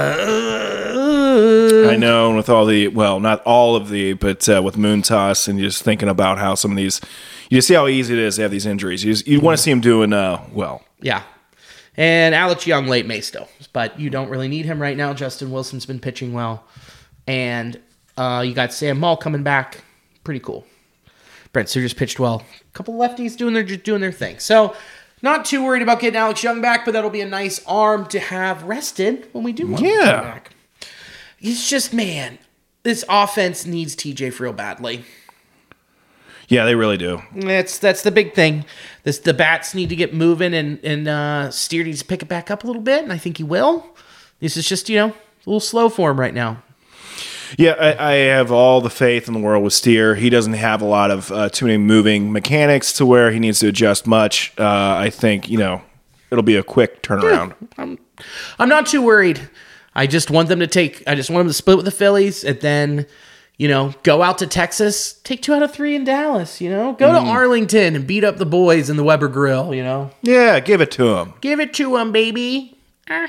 I know, with all the, well, not all of the, but with Moontoss and just thinking about how some of these, you see how easy it is to have these injuries. You want to see him doing well. Yeah. And Alex Young late May still, but you don't really need him right now. Justin Wilson's been pitching well. And you got Sam Maul coming back. Pretty cool. Brent Suter's pitched well. A couple of lefties doing their thing. So not too worried about getting Alex Young back, but that'll be a nice arm to have rested when we do want him back. It's just, man, this offense needs TJ Friel badly. Yeah, they really do. That's the big thing. The bats need to get moving, and Steer needs to pick it back up a little bit, and I think he will. This is just, a little slow for him right now. Yeah, I have all the faith in the world with Steer. He doesn't have a lot of too many moving mechanics to where he needs to adjust much. I think, it'll be a quick turnaround. Yeah, I'm not too worried. I just want them to split with the Phillies and then, go out to Texas, take 2 out of 3 in Dallas, go to Arlington and beat up the boys in the Weber Grill, Yeah, give it to them. Give it to them, baby.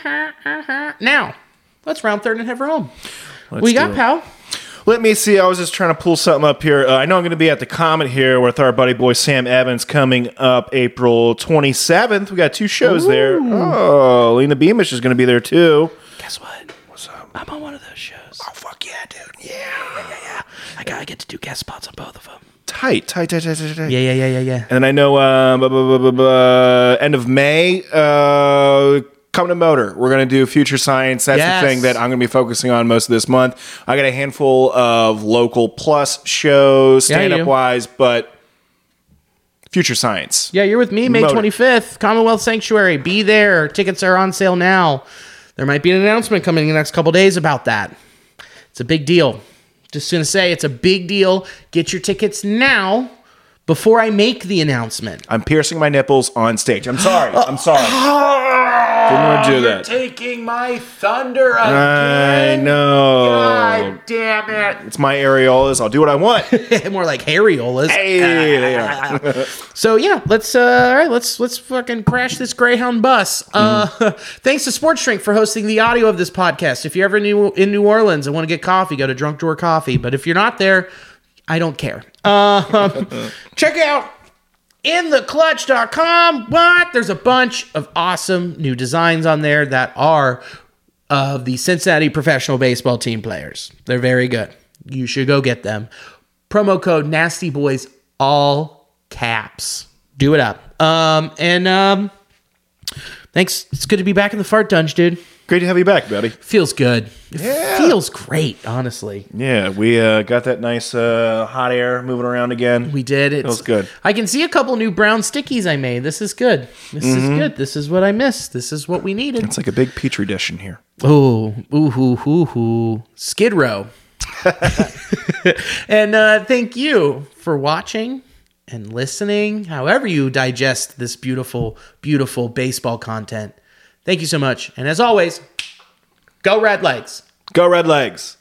Now, let's round third and head for home. We got, pal. Let me see. I was just trying to pull something up here. I know I'm going to be at the Comet here with our buddy boy Sam Evans coming up April 27th. We got 2 shows there. Oh, Lena Beamish is going to be there too. Guess what? What's up? I'm on one of those shows. Oh, fuck yeah, dude. Yeah. I get to do guest spots on both of them. Tight. Yeah. And I know end of May, come to Motor. We're going to do Future Science. That's the thing that I'm going to be focusing on most of this month. I got a handful of local plus shows, stand-up wise, but Future Science. Yeah, you're with me May 25th, Commonwealth Sanctuary. Be there. Tickets are on sale now. There might be an announcement coming in the next couple days about that. It's a big deal. Just going to say it's a big deal. Get your tickets now before I make the announcement. I'm piercing my nipples on stage. I'm sorry. Didn't want to do that. Taking my thunder again. I know. God damn it. It's my areolas. I'll do what I want. More like areolas. Hey, they are. So yeah, let's fucking crash this Greyhound bus. Thanks to Sports Drink for hosting the audio of this podcast. If you're ever in New Orleans and want to get coffee, go to Drunk Door Coffee. But if you're not there, I don't care. Check out intheclutch.com. There's a bunch of awesome new designs on there that are of the Cincinnati professional baseball team players. They're very good. You should go get them. Promo code Nasty Boys, all caps. Do it up. Thanks. It's good to be back in the fart dunge, dude. Great to have you back, buddy. Feels good. It feels great, honestly. Yeah, we got that nice hot air moving around again. We did. It feels good. I can see a couple new brown stickies I made. This is good. This is good. This is what I missed. This is what we needed. It's like a big petri dish in here. Oh, ooh, hoo, hoo, hoo. Skid Row. And thank you for watching and listening, however you digest this beautiful, beautiful baseball content. Thank you so much. And as always, go Red Legs. Go Red Legs.